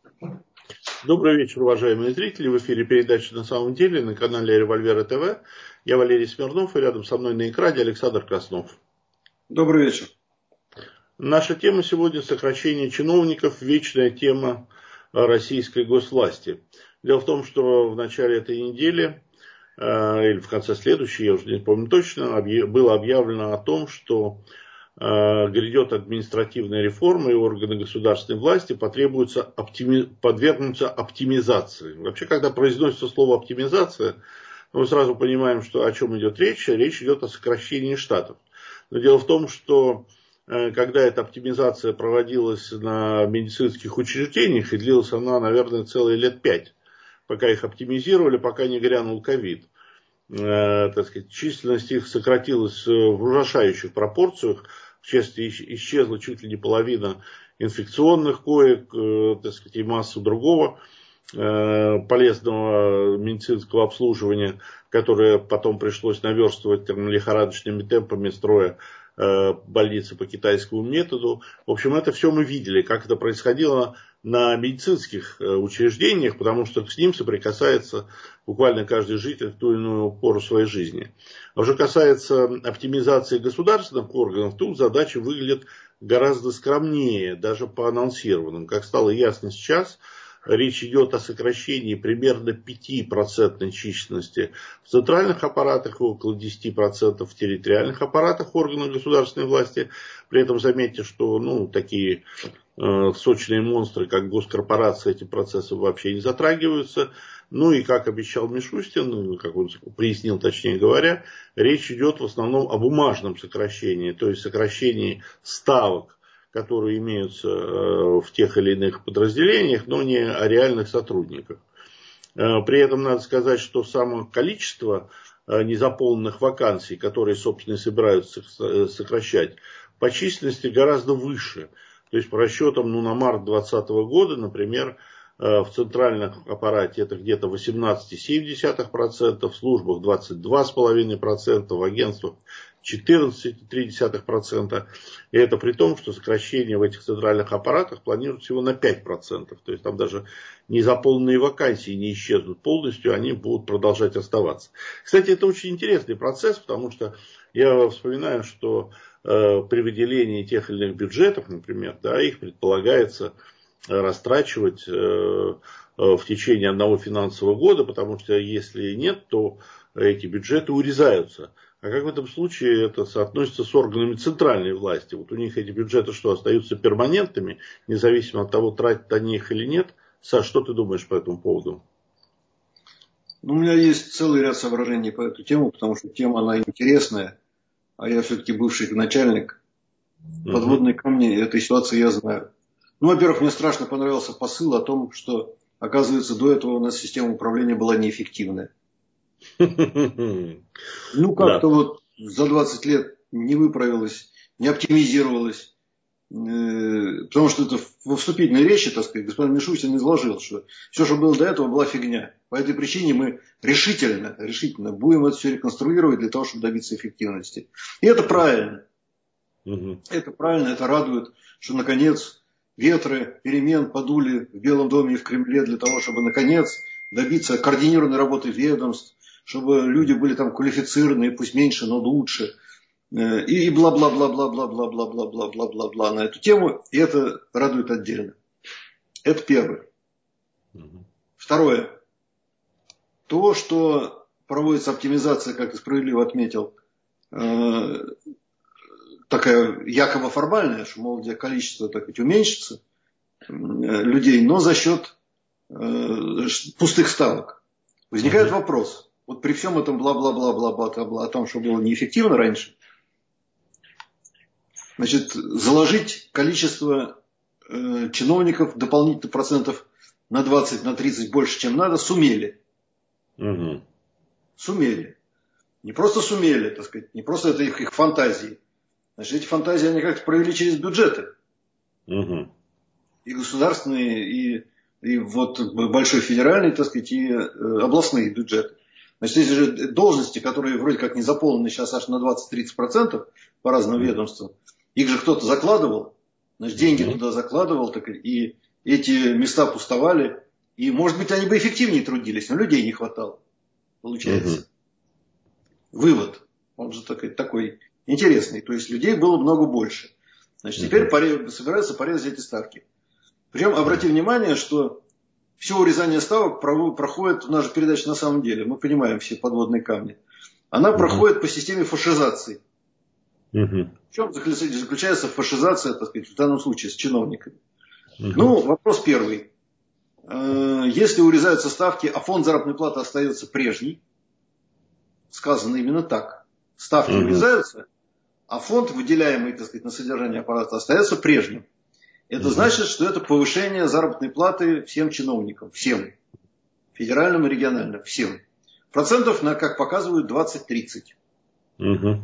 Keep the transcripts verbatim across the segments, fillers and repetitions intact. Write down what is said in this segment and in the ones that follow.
Добрый вечер, уважаемые зрители. В эфире передача «На самом деле» на канале Револьвера ТВ. Я Валерий Смирнов, и рядом со мной на экране Александр Краснов. Добрый вечер. Наша тема сегодня — сокращение чиновников, вечная тема российской госвласти. Дело в том, что в начале этой недели, или в конце следующей, я уже не помню точно, было объявлено о том, что грядет административная реформа, и органы государственной власти потребуются оптими... подвергнуться оптимизации. Вообще, когда произносится слово оптимизация, мы сразу понимаем, что о чем идет речь. Речь идет о сокращении штатов. Но дело в том, что когда эта оптимизация проводилась на медицинских учреждениях, и длилась она, наверное, целые лет пять, пока их оптимизировали, пока не грянул ковид. Так сказать, численность их сократилась в ужасающих пропорциях. В частности, исчезла чуть ли не половина инфекционных коек, так сказать, и масса другого полезного медицинского обслуживания, которое потом пришлось наверстывать там, лихорадочными темпами, строя больницы по китайскому методу. В общем, это все мы видели, как это происходило на медицинских учреждениях, потому что с ним соприкасается буквально каждый житель в ту или иную пору своей жизни. А что касается оптимизации государственных органов, тут задача выглядит гораздо скромнее, даже по анонсированным. Как стало ясно сейчас, речь идет о сокращении примерно пять процентов численности в центральных аппаратах и около десять процентов в территориальных аппаратах органов государственной власти. При этом заметьте, что ну, такие э, сочные монстры, как госкорпорации, этим процессом вообще не затрагиваются. Ну и, как обещал Мишустин, как он пояснил, точнее говоря, речь идет в основном о бумажном сокращении, то есть сокращении ставок, которые имеются в тех или иных подразделениях, но не о реальных сотрудниках. При этом надо сказать, что само количество незаполненных вакансий, которые, собственно, и собираются сокращать, по численности гораздо выше. То есть, по расчетам ну, на март две тысячи двадцатого года, например, в центральном аппарате это где-то восемнадцать целых семь десятых процента, в службах двадцать два целых пять десятых процента, в агентствах четырнадцать целых три десятых процента. И это при том, что сокращение в этих центральных аппаратах планируют всего на пять процентов. То есть там даже незаполненные вакансии не исчезнут полностью, они будут продолжать оставаться. Кстати, это очень интересный процесс, потому что я вспоминаю, что э, при выделении тех или иных бюджетов, например, да, их предполагается растрачивать э, в течение одного финансового года, потому что если нет, то эти бюджеты урезаются. А как в этом случае это соотносится с органами центральной власти? Вот у них эти бюджеты что, остаются перманентными, независимо от того, тратят они их или нет? Саш, что ты думаешь по этому поводу? Ну, у меня есть целый ряд соображений по эту тему, потому что тема она интересная, а я все-таки бывший начальник подводной камни этой ситуации я знаю. Ну, во-первых, мне страшно понравился посыл о том, что, оказывается, до этого у нас система управления была неэффективная. Ну, как-то вот за двадцать лет не выправилась, не оптимизировалась. Потому что это во вступительной речи, так сказать, господин Мишустин изложил, что все, что было до этого, была фигня. По этой причине мы решительно, решительно будем это все реконструировать для того, чтобы добиться эффективности. И это правильно. Угу. Это правильно, это радует, что наконец ветры перемен подули в Белом доме и в Кремле для того, чтобы наконец добиться координированной работы ведомств, чтобы люди были там квалифицированные, пусть меньше, но лучше. И бла-бла-бла-бла-бла-бла-бла-бла-бла-бла на эту тему. И это радует отдельно. Это первое. Угу. Второе. То, что проводится оптимизация, как ты справедливо отметил, такая якобы формальная, что, мол, где количество, так сказать, уменьшится людей, но за счет пустых ставок. Возникает угу. вопрос. Вот при всем этом бла-бла-бла-бла-бла-бла о том, что было неэффективно раньше, значит, заложить количество э, чиновников дополнительно процентов на двадцать, на тридцать больше, чем надо, сумели. Угу. Сумели. Не просто сумели, так сказать, не просто это их, их фантазии. Значит, эти фантазии они как-то провели через бюджеты. Угу. И государственные, и, и вот большой федеральный, так сказать, и э, областные бюджеты. Значит, эти же должности, которые вроде как не заполнены сейчас аж на двадцать-тридцать процентов по разным ведомствам, их же кто-то закладывал, значит, деньги mm-hmm. туда закладывал, так, и эти места пустовали. И, может быть, они бы эффективнее трудились, но людей не хватало, получается. Угу. Вывод, он же такой, такой интересный. То есть людей было много больше. Значит, угу. теперь порез, собираются порезать эти ставки. Причем обрати внимание, что все урезание ставок проходит, у нас же передача на самом деле, мы понимаем все подводные камни. Она угу. проходит по системе фашизации. Угу. В чем заключается фашизация, так сказать, в данном случае с чиновниками? Угу. Ну, вопрос первый. Если урезаются ставки, а фонд заработной платы остается прежний, сказано именно так. Ставки угу. урезаются, а фонд, выделяемый, так сказать, на содержание аппарата, остается прежним. Это угу. значит, что это повышение заработной платы всем чиновникам, всем. Федеральным и региональным, всем. Процентов, на, как показывают, двадцать-тридцать. Угу.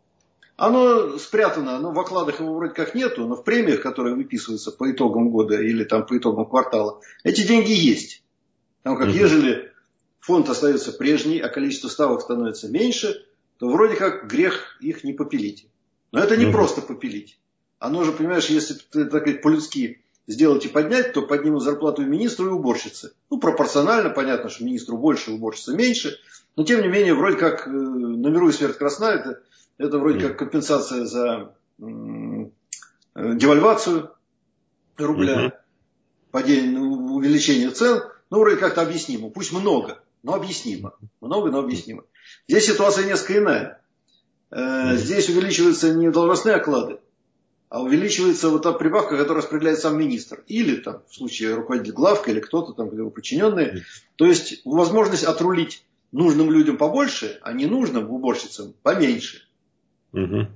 Оно спрятано, оно в окладах его вроде как нету, но в премиях, которые выписываются по итогам года или там по итогам квартала, эти деньги есть. Там как, угу. ежели фонд остается прежний, а количество ставок становится меньше, то вроде как грех их не попилить. Но это не угу. просто попилить. Оно же, понимаешь, если ты, так сказать, по-людски сделать и поднять, то поднимут зарплату и министру, и уборщице. Ну, пропорционально, понятно, что министру больше, уборщице меньше. Но, тем не менее, вроде как, на миру и смерть красна, это, это вроде как компенсация за м, девальвацию рубля, угу. падение, увеличение цен. Ну, вроде как-то объяснимо. Пусть много, но объяснимо. Много, но объяснимо. Здесь ситуация несколько иная. Угу. Здесь увеличиваются не должностные оклады, а увеличивается вот та прибавка, которую распределяет сам министр. Или, там, в случае руководитель главка, или кто-то там, его подчиненные. То есть, возможность отрулить нужным людям побольше, а ненужным уборщицам поменьше. Угу.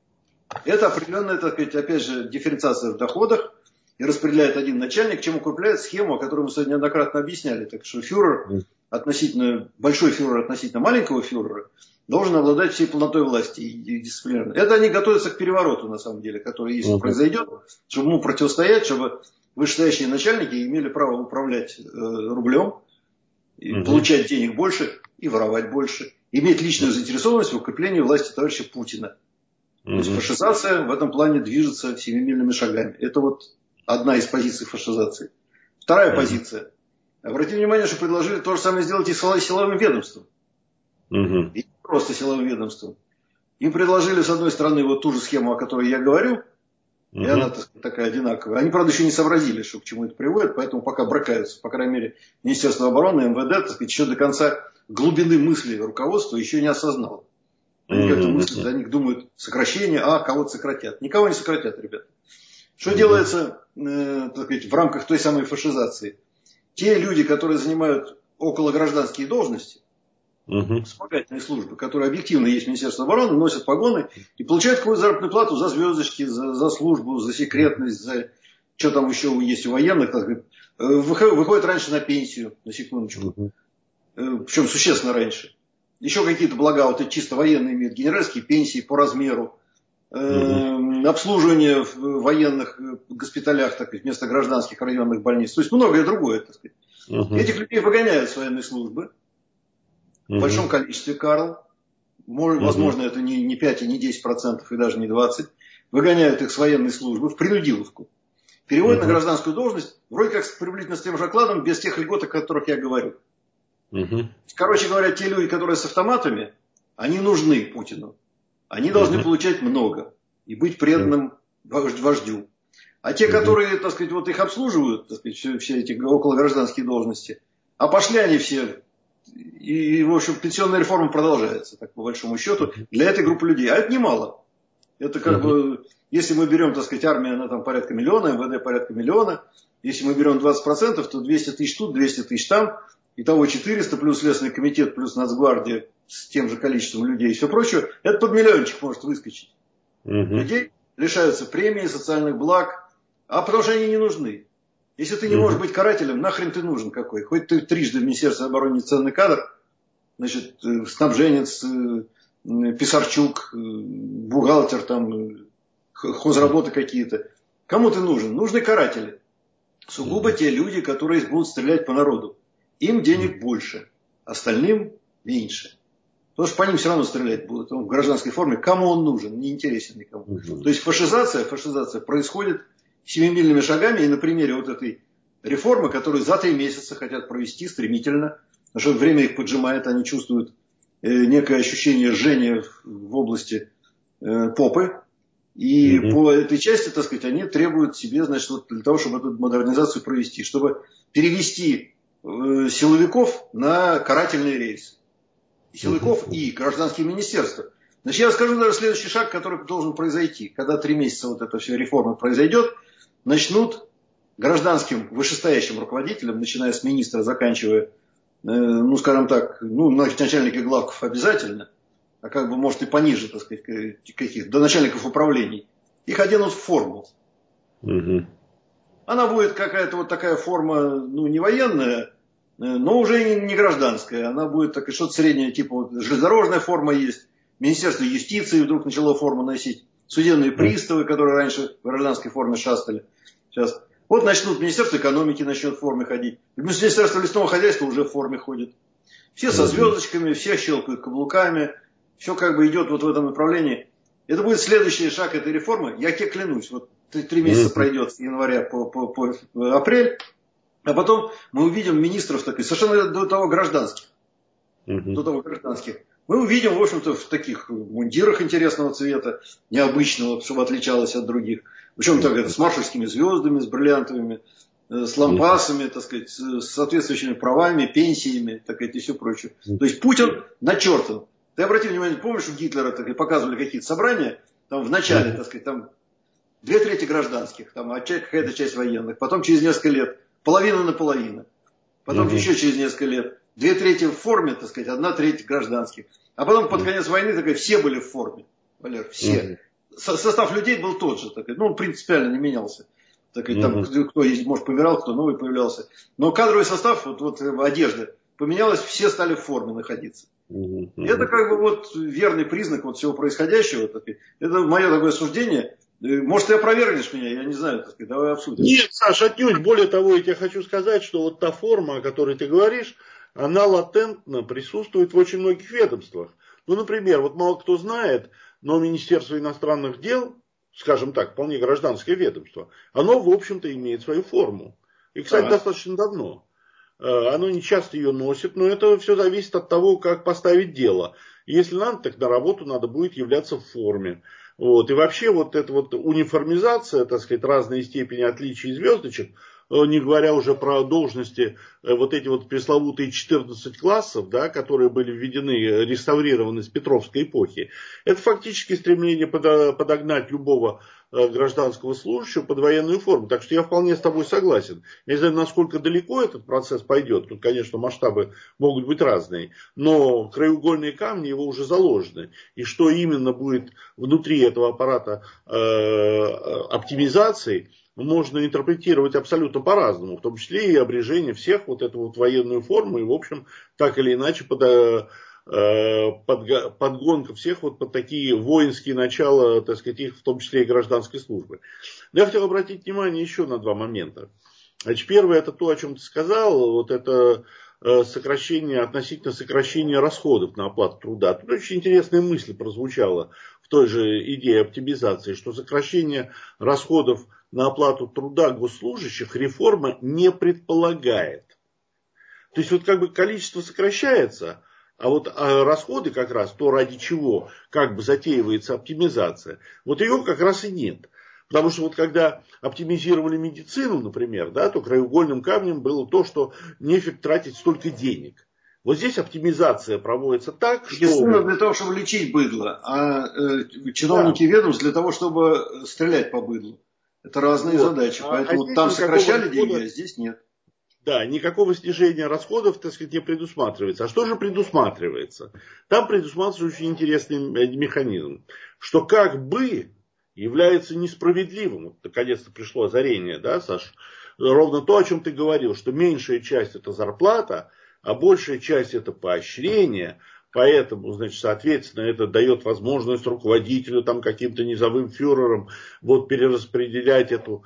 Это определенная, так сказать, опять же, дифференциация в доходах. И распределяет один начальник, чем укрепляет схему, о которой мы сегодня неоднократно объясняли. Так что фюрер, относительно, большой фюрер относительно маленького фюрера, должен обладать всей полнотой власти и дисциплины. Это они готовятся к перевороту, на самом деле, который, если uh-huh. произойдет, чтобы ему противостоять, чтобы вышестоящие начальники имели право управлять э, рублем, и uh-huh. получать денег больше и воровать больше, иметь личную заинтересованность в укреплении власти товарища Путина. Uh-huh. То есть фашизация в этом плане движется семимильными шагами. Это вот одна из позиций фашизации. Вторая uh-huh. позиция. Обратите внимание, что предложили то же самое сделать и с силовым ведомством. Uh-huh. И просто силовым ведомством. Им предложили, с одной стороны, вот ту же схему, о которой я говорю, uh-huh. и она, так сказать, такая одинаковая. Они, правда, еще не сообразили, что к чему это приводит, поэтому пока бракаются. По крайней мере, Министерство обороны, эм вэ дэ, так сказать, еще до конца глубины мысли руководства еще не осознало. Они uh-huh. как-то мыслят, они думают, сокращение, а кого-то сократят. Никого не сократят, ребята. Что uh-huh. делается, э, так сказать, в рамках той самой фашизации? Те люди, которые занимают окологражданские должности, угу. вспомогательные службы, которые объективно есть в Министерстве обороны, носят погоны и получают какую-то заработную плату за звездочки, за, за службу, за секретность, за что там еще есть у военных, так сказать, выходят, выходят раньше на пенсию, на секундочку, угу. причем существенно раньше. Еще какие-то блага, вот эти чисто военные имеют, генеральские пенсии по размеру, угу. обслуживание в военных госпиталях, так сказать, вместо гражданских районных больниц, то есть многое другое, так сказать. Угу. Этих людей выгоняют с военной службы в большом количестве, Карл. Возможно, uh-huh. это не, не пять и не десять процентов, и даже не двадцать. Выгоняют их с военной службы в принудиловку. Переводят uh-huh. на гражданскую должность, вроде как приблизительно с тем же окладом, без тех льгот, о которых я говорю. Uh-huh. Короче говоря, те люди, которые с автоматами, они нужны Путину. Они должны uh-huh. получать много и быть преданным uh-huh. вождю. А те, uh-huh. которые, так сказать, вот их обслуживают, так сказать, все, все эти окологражданские должности, а пошли они все... И, в общем, пенсионная реформа продолжается, так по большому счету, для этой группы людей. А это немало. Это как uh-huh. бы, если мы берем, так сказать, армия, она там порядка миллиона, эм вэ дэ порядка миллиона. Если мы берем двадцать процентов, то двести тысяч тут, двести тысяч там. Итого четыреста, плюс Следственный комитет, плюс Нацгвардия с тем же количеством людей и все прочее. Это под миллиончик может выскочить. Uh-huh. Людей лишаются премии, социальных благ, а потому что они не нужны. Если ты не можешь быть карателем, нахрен ты нужен какой? Хоть ты трижды в Министерстве обороны ценный кадр, значит, снабженец, Писарчук, бухгалтер, там, хозработы какие-то. Кому ты нужен? Нужны каратели. Сугубо те люди, которые будут стрелять по народу. Им денег больше, остальным меньше. Потому что по ним все равно стрелять будут. Он в гражданской форме. Кому он нужен? Не интересен никому. То есть фашизация, фашизация происходит семимильными шагами, и на примере вот этой реформы, которые за три месяца хотят провести стремительно, потому что время их поджимает, они чувствуют некое ощущение жжения в области попы. И угу. по этой части, так сказать, они требуют себе, значит, вот для того, чтобы эту модернизацию провести, чтобы перевести э, силовиков на карательный рейс. Силовиков угу. и гражданские министерства. Значит, я расскажу даже следующий шаг, который должен произойти. Когда три месяца вот эта вся реформа произойдет, начнут гражданским вышестоящим руководителям, начиная с министра, заканчивая, э, ну, скажем так, ну, начальники главков обязательно, а как бы, может, и пониже, так сказать, каких, до начальников управлений, их оденут в форму. Угу. Она будет какая-то вот такая форма, ну, не военная, но уже не, не гражданская. Она будет так, что-то среднее, типа вот, железнодорожная форма есть, Министерство юстиции вдруг начало форму носить, судебные приставы, которые раньше в гражданской форме шастали. Сейчас. Вот начнут, Министерство экономики начнет в форме ходить. Министерство лесного хозяйства уже в форме ходит. Все со звездочками, все щелкают каблуками. Все как бы идет вот в этом направлении. Это будет следующий шаг этой реформы. Я тебе клянусь, вот три месяца mm-hmm. пройдет с января по, по, по апрель, а потом мы увидим министров таких, совершенно до того гражданских. Mm-hmm. До того гражданских. Мы увидим, в общем-то, в таких мундирах интересного цвета, необычного, чтобы отличалось от других. Причем так, это, с маршальскими звездами, с бриллиантовыми, с лампасами, так сказать, с соответствующими правами, пенсиями, так сказать, и все прочее. То есть Путин начертан. Ты обрати внимание, помнишь, у Гитлера так, показывали какие-то собрания, там в начале, так сказать, там две трети гражданских, там а какая-то часть военных, потом через несколько лет половина на половину, потом угу. еще через несколько лет две трети в форме, так сказать, одна треть гражданских, а потом под конец войны такая, все были в форме, Валер, все. Угу. Со- состав людей был тот же, так, ну он принципиально не менялся. Так, угу. Там кто, может, помирал, кто новый появлялся. Но кадровый состав, вот, вот одежда поменялась, все стали в форме находиться. Uh-huh. Это как бы вот верный признак вот всего происходящего. Это мое такое суждение. Может, ты опровергнешь меня, я не знаю, так сказать, давай обсудим. Нет, Саш, отнюдь. Более того, я тебе хочу сказать, что вот та форма, о которой ты говоришь, она латентно присутствует в очень многих ведомствах. Ну, например, вот мало кто знает, но Министерство иностранных дел, скажем так, вполне гражданское ведомство, оно, в общем-то, имеет свою форму. И, кстати, ага. достаточно давно. Оно не часто ее носит, но это все зависит от того, как поставить дело. Если надо, так на работу надо будет являться в форме. Вот. И вообще вот эта вот униформизация, так сказать, разные степени отличий звездочек, не говоря уже про должности, вот эти вот пресловутые четырнадцать классов, да, которые были введены, реставрированы с Петровской эпохи, это фактически стремление подогнать любого гражданского служащего под военную форму. Так что я вполне с тобой согласен. Я не знаю, насколько далеко этот процесс пойдет. Тут, конечно, масштабы могут быть разные. Но краеугольные камни его уже заложены. И что именно будет внутри этого аппарата э, оптимизации, можно интерпретировать абсолютно по-разному. В том числе и обрежение всех вот эту вот военную форму. И, в общем, так или иначе под... Под, подгонка всех вот под такие воинские начала, так сказать, их в том числе и гражданской службы. Но я хотел обратить внимание еще на два момента. Значит, первое, это то, о чем ты сказал, вот это сокращение, относительно сокращения расходов на оплату труда. Тут очень интересная мысль прозвучала в той же идее оптимизации, что сокращение расходов на оплату труда госслужащих реформа не предполагает. То есть, вот как бы количество сокращается, а вот а расходы как раз, то ради чего как бы затеивается оптимизация, вот ее как раз и нет. Потому что вот когда оптимизировали медицину, например, да, то краеугольным камнем было то, что нефиг тратить столько денег. Вот здесь оптимизация проводится так, что... Медицина для того, чтобы лечить быдло, а э, чиновники да. ведомств для того, чтобы стрелять по быдлу. Это разные вот. задачи, а, поэтому а там сокращали расхода... деньги, а здесь нет. Да, никакого снижения расходов, так сказать, не предусматривается. А что же предусматривается? Там предусматривается очень интересный механизм, что как бы является несправедливым. Вот, наконец-то пришло озарение, да, Саш? Ровно то, о чем ты говорил, что меньшая часть это зарплата, а большая часть это поощрение, Поэтому, значит, соответственно, это дает возможность руководителю, там, каким-то низовым фюрерам вот, перераспределять это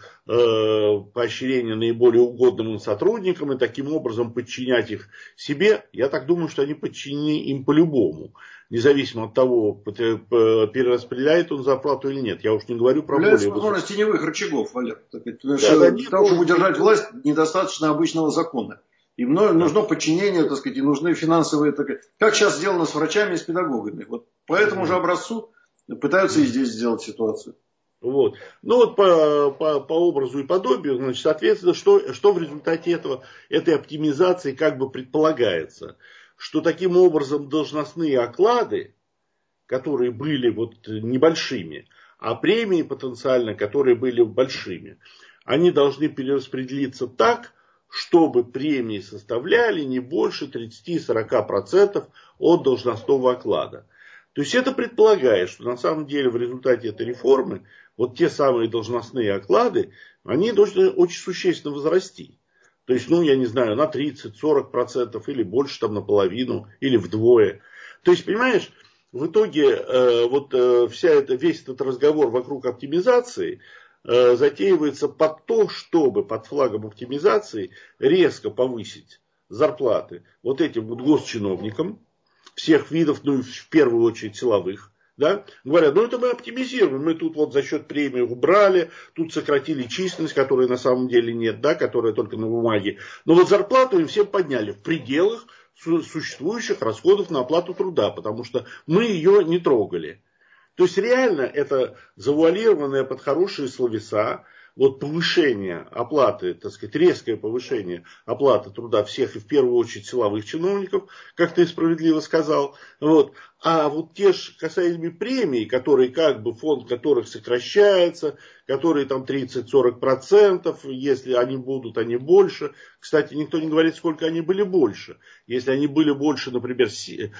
э, поощрение наиболее угодным сотрудникам и таким образом подчинять их себе. Я так думаю, что они подчинены им по-любому. Независимо от того, перераспределяет он зарплату или нет. Я уж не говорю про Является более возможность теневых рычагов, Валер. Потому да, что да, для того, чтобы удержать власть, недостаточно обычного закона. Им нужно да. подчинение, так сказать, и нужны финансовые... Так, как сейчас сделано с врачами и с педагогами. Вот по этому же образцу пытаются и здесь сделать ситуацию. Вот. Ну вот по, по, по образу и подобию, значит, соответственно, что, что в результате этого, этой оптимизации как бы предполагается? Что таким образом должностные оклады, которые были вот небольшими, а премии потенциально, которые были большими, они должны перераспределиться так, чтобы премии составляли не больше тридцать-сорок процентов от должностного оклада. То есть это предполагает, что на самом деле в результате этой реформы вот те самые должностные оклады, они должны очень существенно возрасти. То есть, ну, я не знаю, на тридцать-сорок процентов или больше, там, наполовину, или вдвое. То есть, понимаешь, в итоге э, вот э, вся эта, весь этот разговор вокруг оптимизации э, затеивается под то, чтобы под флагом оптимизации резко повысить зарплаты вот этим вот госчиновникам всех видов, ну и в первую очередь силовых. Да? Говорят, ну это мы оптимизируем, мы тут вот за счет премии убрали, тут сократили численность, которой на самом деле нет, да, которая только на бумаге. Но вот зарплату им всем подняли в пределах существующих расходов на оплату труда, потому что мы ее не трогали. То есть реально это завуалированное под хорошие словеса, вот повышение оплаты, так сказать, резкое повышение оплаты труда всех и в первую очередь силовых чиновников, как ты справедливо сказал. Вот. А вот те же касаемые премий, которые как бы фонд которых сокращается, которые там тридцать-сорок процентов, если они будут, они больше. Кстати, никто не говорит, сколько они были больше. Если они были больше, например,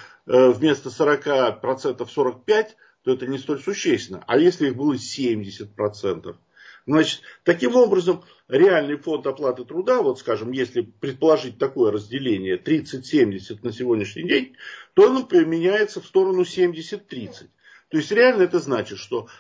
вместо сорок процентов сорок пять процентов, то это не столь существенно. А если их было семьдесят процентов? Значит, таким образом, реальный фонд оплаты труда, вот скажем, если предположить такое разделение тридцать-семьдесят на сегодняшний день, то он меняется в сторону семьдесят-тридцать. То есть реально это значит, что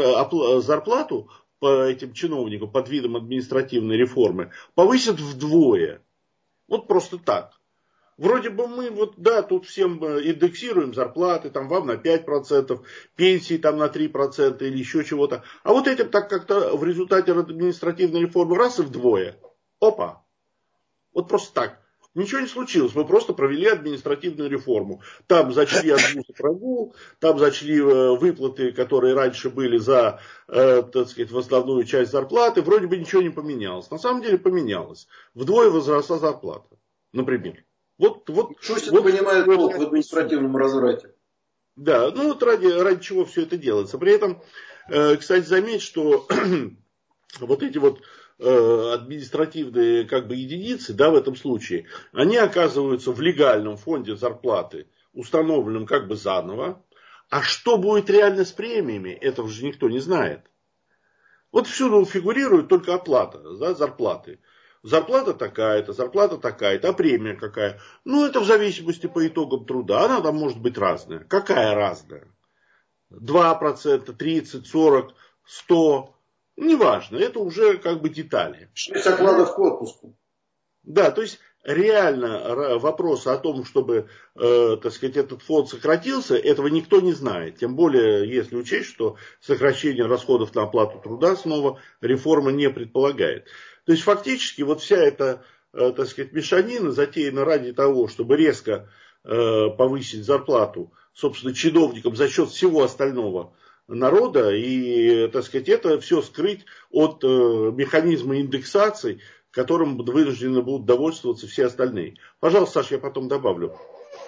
зарплату по этим чиновникам под видом административной реформы повысят вдвое. Вот просто так. Вроде бы мы вот, да, тут всем индексируем зарплаты, там вам на пять процентов, пенсии там на три процента или еще чего-то. А вот этим так как-то в результате административной реформы раз и вдвое. Опа. Вот просто так. Ничего не случилось, мы просто провели административную реформу. Там зачли отгул прогул, там зачли выплаты, которые раньше были за, э, так сказать, в основную часть зарплаты. Вроде бы ничего не поменялось. На самом деле поменялось. Вдвое возросла зарплата, например. Вот, вот, Шустин вот, понимает толк в административном разврате. Да, ну вот ради, ради чего все это делается. При этом, э, кстати, заметь, что вот эти вот э, административные как бы единицы, да, в этом случае, они оказываются в легальном фонде зарплаты, установленном как бы заново. А что будет реально с премиями, этого же никто не знает. Вот всюду фигурирует только оплата, да, зарплаты. Зарплата такая-то, зарплата такая-то, а премия какая? Ну, это в зависимости по итогам труда. Она там может быть разная. Какая разная? два процента, тридцать, сорок, сто. Неважно. Это уже как бы детали. шесть окладов к отпуску. Да, то есть реально вопрос о том, чтобы, э, так сказать, этот фонд сократился, этого никто не знает. Тем более, если учесть, что сокращение расходов на оплату труда снова реформа не предполагает. То есть фактически вот вся эта, э, так сказать, мешанина затеяна ради того, чтобы резко э, повысить зарплату, собственно, чиновникам за счет всего остального народа и, так сказать, это все скрыть от э, механизма индексации, которым вынуждены будут довольствоваться все остальные. Пожалуйста, Саша, я потом добавлю.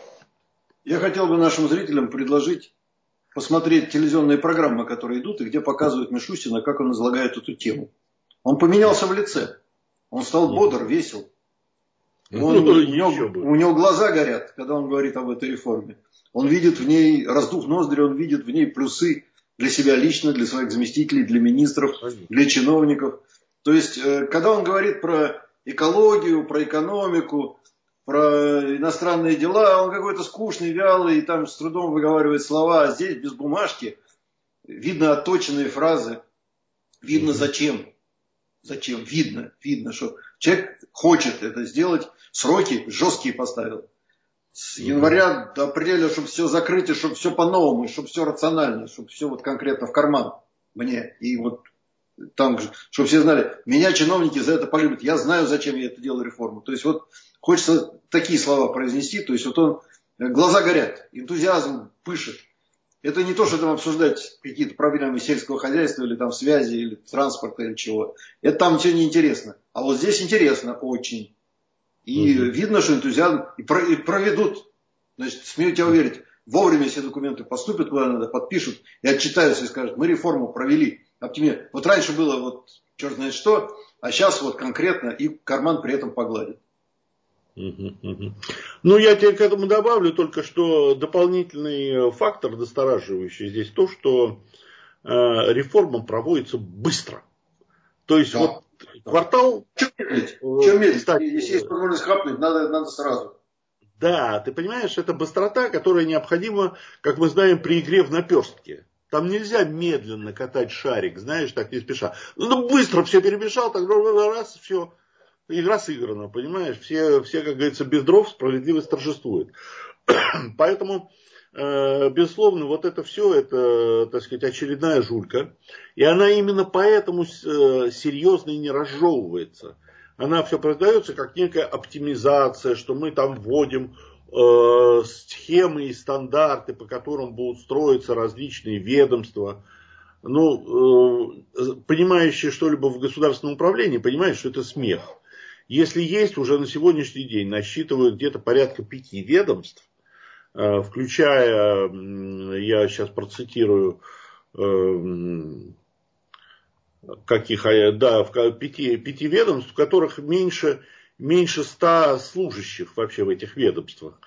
Я хотел бы нашим зрителям предложить посмотреть телевизионные программы, которые идут, и где показывают Мишустина, как он излагает эту тему. Он поменялся в лице. Он стал бодр, весел. Он, ну, у, него, у него глаза горят, когда он говорит об этой реформе. Он видит в ней, раздув ноздри, он видит в ней плюсы для себя лично, для своих заместителей, для министров, для чиновников. То есть, когда он говорит про экологию, про экономику, про иностранные дела, он какой-то скучный, вялый, и там с трудом выговаривает слова, а здесь без бумажки. Видно отточенные фразы, видно зачем. Зачем? Видно, видно, что человек хочет это сделать, сроки жесткие поставил. С января до апреля, чтобы все закрыть, и чтобы все по-новому, и чтобы все рационально, чтобы все вот конкретно в карман мне. И вот там, чтобы все знали, меня чиновники за это полюбят, я знаю, зачем я это делаю реформу. То есть вот хочется такие слова произнести, то есть вот он, глаза горят, энтузиазм пышет. Это не то, что там обсуждать какие-то проблемы сельского хозяйства, или там связи, или транспорта, или чего. Это там все неинтересно. А вот здесь интересно очень. И угу. видно, что энтузиазм, и, про, и проведут. Значит, смею тебя уверить, вовремя все документы поступят куда надо, подпишут и отчитаются и скажут, мы реформу провели. Оптимизм. Вот раньше было вот черт знает что, а сейчас вот конкретно и карман при этом погладит. Ну, я тебе к этому добавлю только, что дополнительный фактор настораживающий здесь то, что э, реформа проводится быстро. То есть да. вот квартал... Чем медлить? Чем медлить? Кстати, если есть возможность хапнуть, надо, надо сразу. Да, ты понимаешь, это быстрота, которая необходима, как мы знаем, при игре в наперстке. Там нельзя медленно катать шарик, знаешь, так не спеша. Ну, быстро все перемешал, так раз, все... Игра сыграна, понимаешь? Все, все, как говорится, без дров справедливость торжествует. Поэтому, э, безусловно, вот это все, это, так сказать, очередная жулька. И она именно поэтому э, серьезно и не разжевывается. Она все продается как некая оптимизация, что мы там вводим э, схемы и стандарты, по которым будут строиться различные ведомства. Ну, э, понимающие что-либо в государственном управлении, понимают, что это смех. Если есть, уже на сегодняшний день насчитывают где-то порядка пяти ведомств, включая, я сейчас процитирую, каких, да, пяти, пяти ведомств, в которых меньше, меньше ста служащих вообще в этих ведомствах.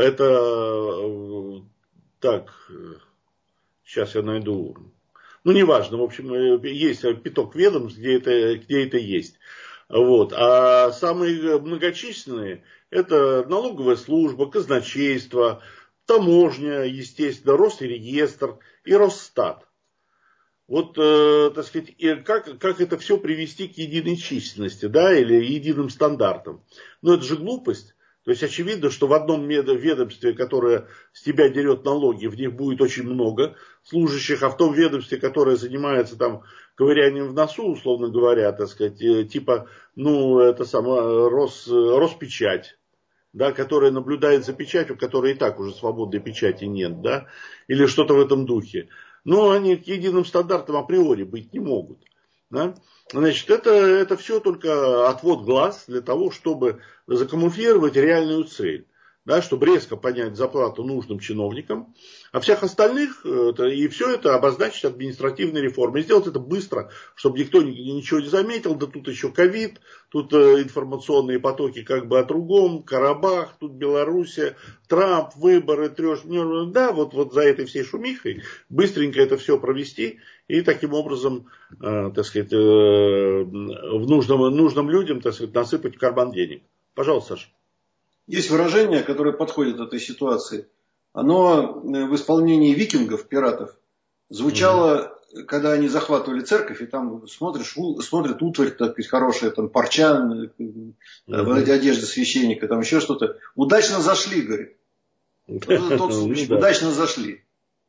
Это, так, сейчас я найду, ну, неважно, в общем, есть пяток ведомств, где это, где это есть. Вот. А самые многочисленные это налоговая служба, казначейство, таможня, естественно, Росреестр и Росстат. Вот, э, так сказать, как, как это все привести к единой численности, да, или единым стандартам. Но это же глупость. То есть очевидно, что в одном ведомстве, которое с тебя дерет налоги, в них будет очень много служащих, а в том ведомстве, которое занимается там ковырянием в носу, условно говоря, так сказать, типа, ну, это сама Рос, Роспечать, да, которая наблюдает за печатью, которой и так уже свободной печати нет, да, или что-то в этом духе. Но они к единым стандартам априори быть не могут. Да? Значит, это, это все только отвод глаз для того, чтобы закамуфлировать реальную цель. Да, чтобы резко поднять зарплату нужным чиновникам, а всех остальных, это, и все это обозначить административной реформой. И сделать это быстро, чтобы никто ничего не заметил, да тут еще ковид, тут информационные потоки как бы о другом, Карабах, тут Белоруссия, Трамп, выборы, трешь, да, вот, вот за этой всей шумихой быстренько это все провести и таким образом, э, так сказать, э, в нужным, нужным людям, так сказать, насыпать в карман денег. Пожалуйста, Саша. Есть выражение, которое подходит этой ситуации. Оно в исполнении викингов, пиратов, звучало, угу. когда они захватывали церковь, и там смотришь, смотрят утварь, так сказать, хорошая, там парчан, угу. вот эти одежды священника, там еще что-то. Удачно зашли, говорит. Вот это тот случай. Удачно зашли.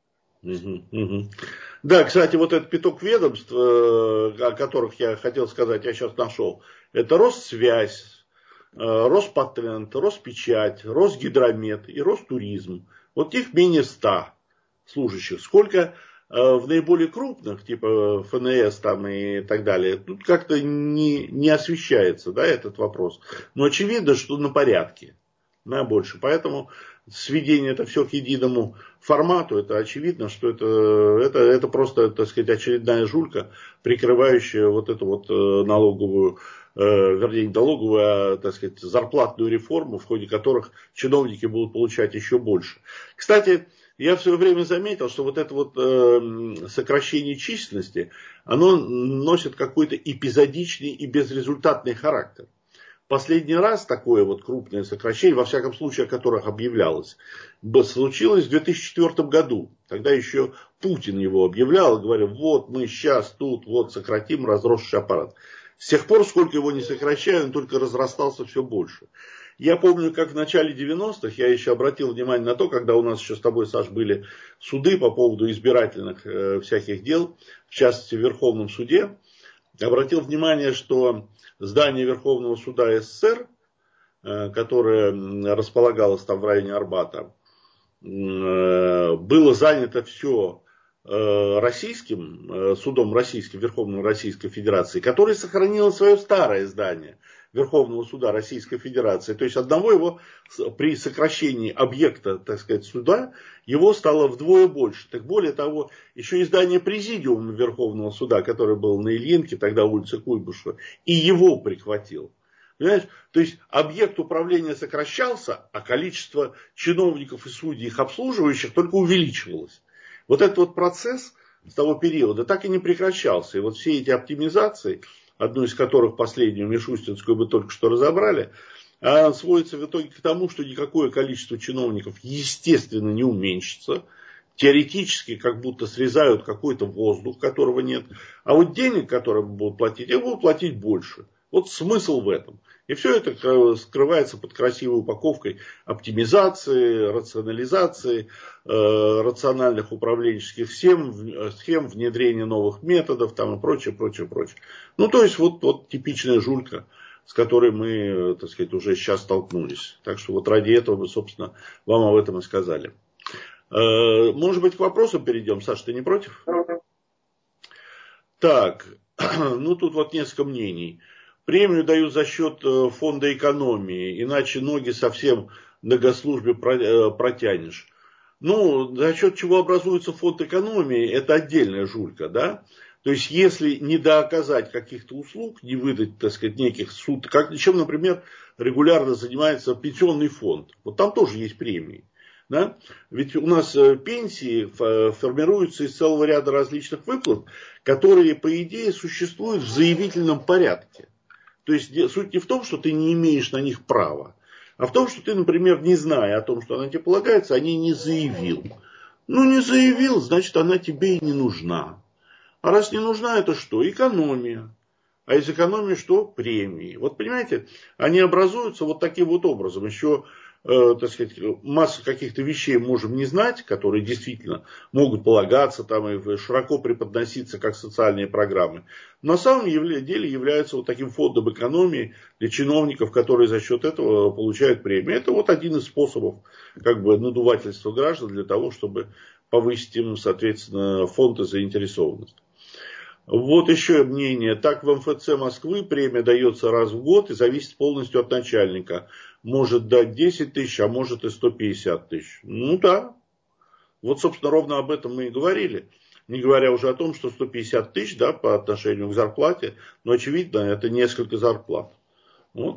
Да, кстати, вот этот пяток ведомств, о которых я хотел сказать, я сейчас нашел. Это Россвязь, Роспатент, Роспечать, Росгидромет и Ростуризм. Вот их менее ста служащих. Сколько в наиболее крупных, типа эф эн эс там и так далее, тут как-то не, не освещается, да, этот вопрос. Но очевидно, что на порядке, на больше. Поэтому сведение это все к единому формату, это очевидно, что это, это, это просто, так сказать, очередная жулька, прикрывающая вот эту вот налоговую, вернее, не налоговую, а, так сказать, зарплатную реформу, в ходе которых чиновники будут получать еще больше. Кстати, я в свое время заметил, что вот это вот э, сокращение численности, оно носит какой-то эпизодичный и безрезультатный характер. последний раз такое вот крупное сокращение, во всяком случае, о которых объявлялось, случилось в две тысячи четвёртом году. Тогда еще Путин его объявлял и говорил, вот мы сейчас тут вот сократим разросший аппарат. С тех пор, сколько его не сокращаю, он только разрастался все больше. Я помню, как в начале девяностых я еще обратил внимание на то, когда у нас еще с тобой, Саш, были суды по поводу избирательных э, всяких дел, в частности в Верховном суде, обратил внимание, что здание Верховного суда СССР, э, которое располагалось там в районе Арбата, э, было занято все э, российским, э, судом российским, Верховной Российской Федерации, который сохранил свое старое здание Верховного суда Российской Федерации. То есть одного его при сокращении объекта, так сказать, суда, его стало вдвое больше. Так более того, еще и здание Президиума Верховного суда, которое было на Ильинке, тогда улица Куйбышева, и его прихватил. Понимаешь? То есть объект управления сокращался, а количество чиновников и судей, их обслуживающих, только увеличивалось. Вот этот вот процесс с того периода так и не прекращался. И вот все эти оптимизации, одну из которых, последнюю, Мишустинскую, мы только что разобрали, она сводится в итоге к тому, что никакое количество чиновников, естественно, не уменьшится. Теоретически как будто срезают какой-то воздух, которого нет. А вот денег, которые будут платить, их будут платить больше. Вот смысл в этом. И все это скрывается под красивой упаковкой оптимизации, рационализации, э, рациональных управленческих схем, схем, внедрения новых методов там, и прочее, прочее, прочее. Ну, то есть, вот, вот типичная жулька, с которой мы, так сказать, уже сейчас столкнулись. Так что вот ради этого мы, собственно, вам об этом и сказали. Э, может быть, к вопросам перейдем? Саша, ты не против? Так, ну тут вот несколько мнений. Премию дают за счет фонда экономии, иначе ноги совсем на госслужбе протянешь. Ну, за счет чего образуется фонд экономии, это отдельная жулька, да? То есть, если не дооказать каких-то услуг, не выдать, так сказать, неких суд, как, чем, например, регулярно занимается пенсионный фонд. Вот там тоже есть премии. Да? Ведь у нас пенсии формируются из целого ряда различных выплат, которые, по идее, существуют в заявительном порядке. То есть суть не в том, что ты не имеешь на них права, а в том, что ты, например, не зная о том, что она тебе полагается, о ней не заявил. Ну, не заявил, значит, она тебе и не нужна. А раз не нужна, это что? Экономия. А из экономии что? Премии. Вот понимаете, они образуются вот таким вот образом. Еще, э, так сказать, массу каких-то вещей можем не знать, которые действительно могут полагаться там и широко преподноситься как социальные программы. Но на самом деле являются вот таким фондом экономии для чиновников, которые за счет этого получают премии. Это вот один из способов как бы надувательства граждан для того, чтобы повысить им, соответственно, фонд и заинтересованность. Вот еще мнение. Так в эм эф цэ Москвы премия дается раз в год и зависит полностью от начальника. Может дать десять тысяч, а может и сто пятьдесят тысяч. Ну да. Вот, собственно, ровно об этом мы и говорили. Не говоря уже о том, что сто пятьдесят тысяч, да, по отношению к зарплате, но очевидно, это несколько зарплат. Вот.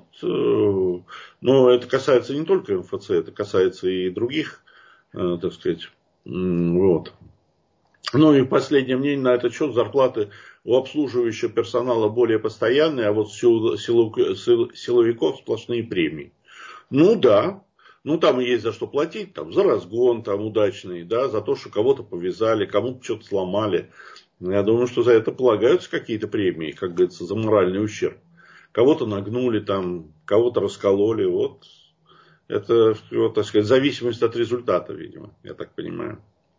Но это касается не только эм эф цэ, это касается и других, так сказать, вот. Ну и последнее мнение на этот счет. Зарплаты у обслуживающего персонала более постоянные, а вот у силовиков сплошные премии. Ну да, ну там и есть за что платить, там, за разгон там, удачный, да, за то, что кого-то повязали, кому-то что-то сломали. Я думаю, что за это полагаются какие-то премии, как говорится, за моральный ущерб. Кого-то нагнули, там, кого-то раскололи. Вот это, вот, так сказать, зависимость от результата, видимо, я так понимаю.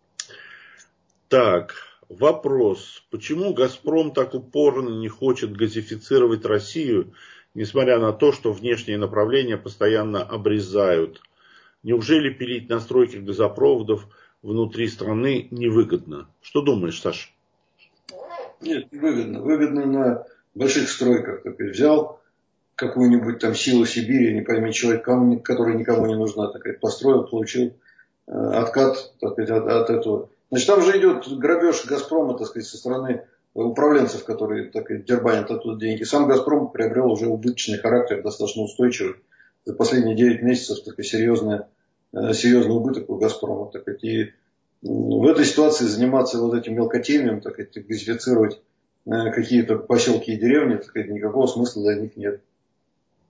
Так, вопрос. Почему «Газпром» так упорно не хочет газифицировать Россию, несмотря на то, что внешние направления постоянно обрезают? Неужели пилить настройки газопроводов внутри страны невыгодно? Что думаешь, Саша? Нет, выгодно. Выгодно на больших стройках. Ты взял какую-нибудь там силу Сибири, не пойми, человек, который никому не нужна, так сказать, построил, получил откат, так сказать, от, от этого. Значит, там же идет грабеж «Газпрома», так сказать, со стороны управленцев, которые, так сказать, дербанят оттуда деньги. Сам «Газпром» приобрел уже убыточный характер, достаточно устойчивый. За последние девять месяцев такой серьезный, серьезный убыток у «Газпрома». Так сказать, и в этой ситуации заниматься вот этим мелкотемием, так сказать, газифицировать какие-то поселки и деревни, так сказать, никакого смысла для них нет.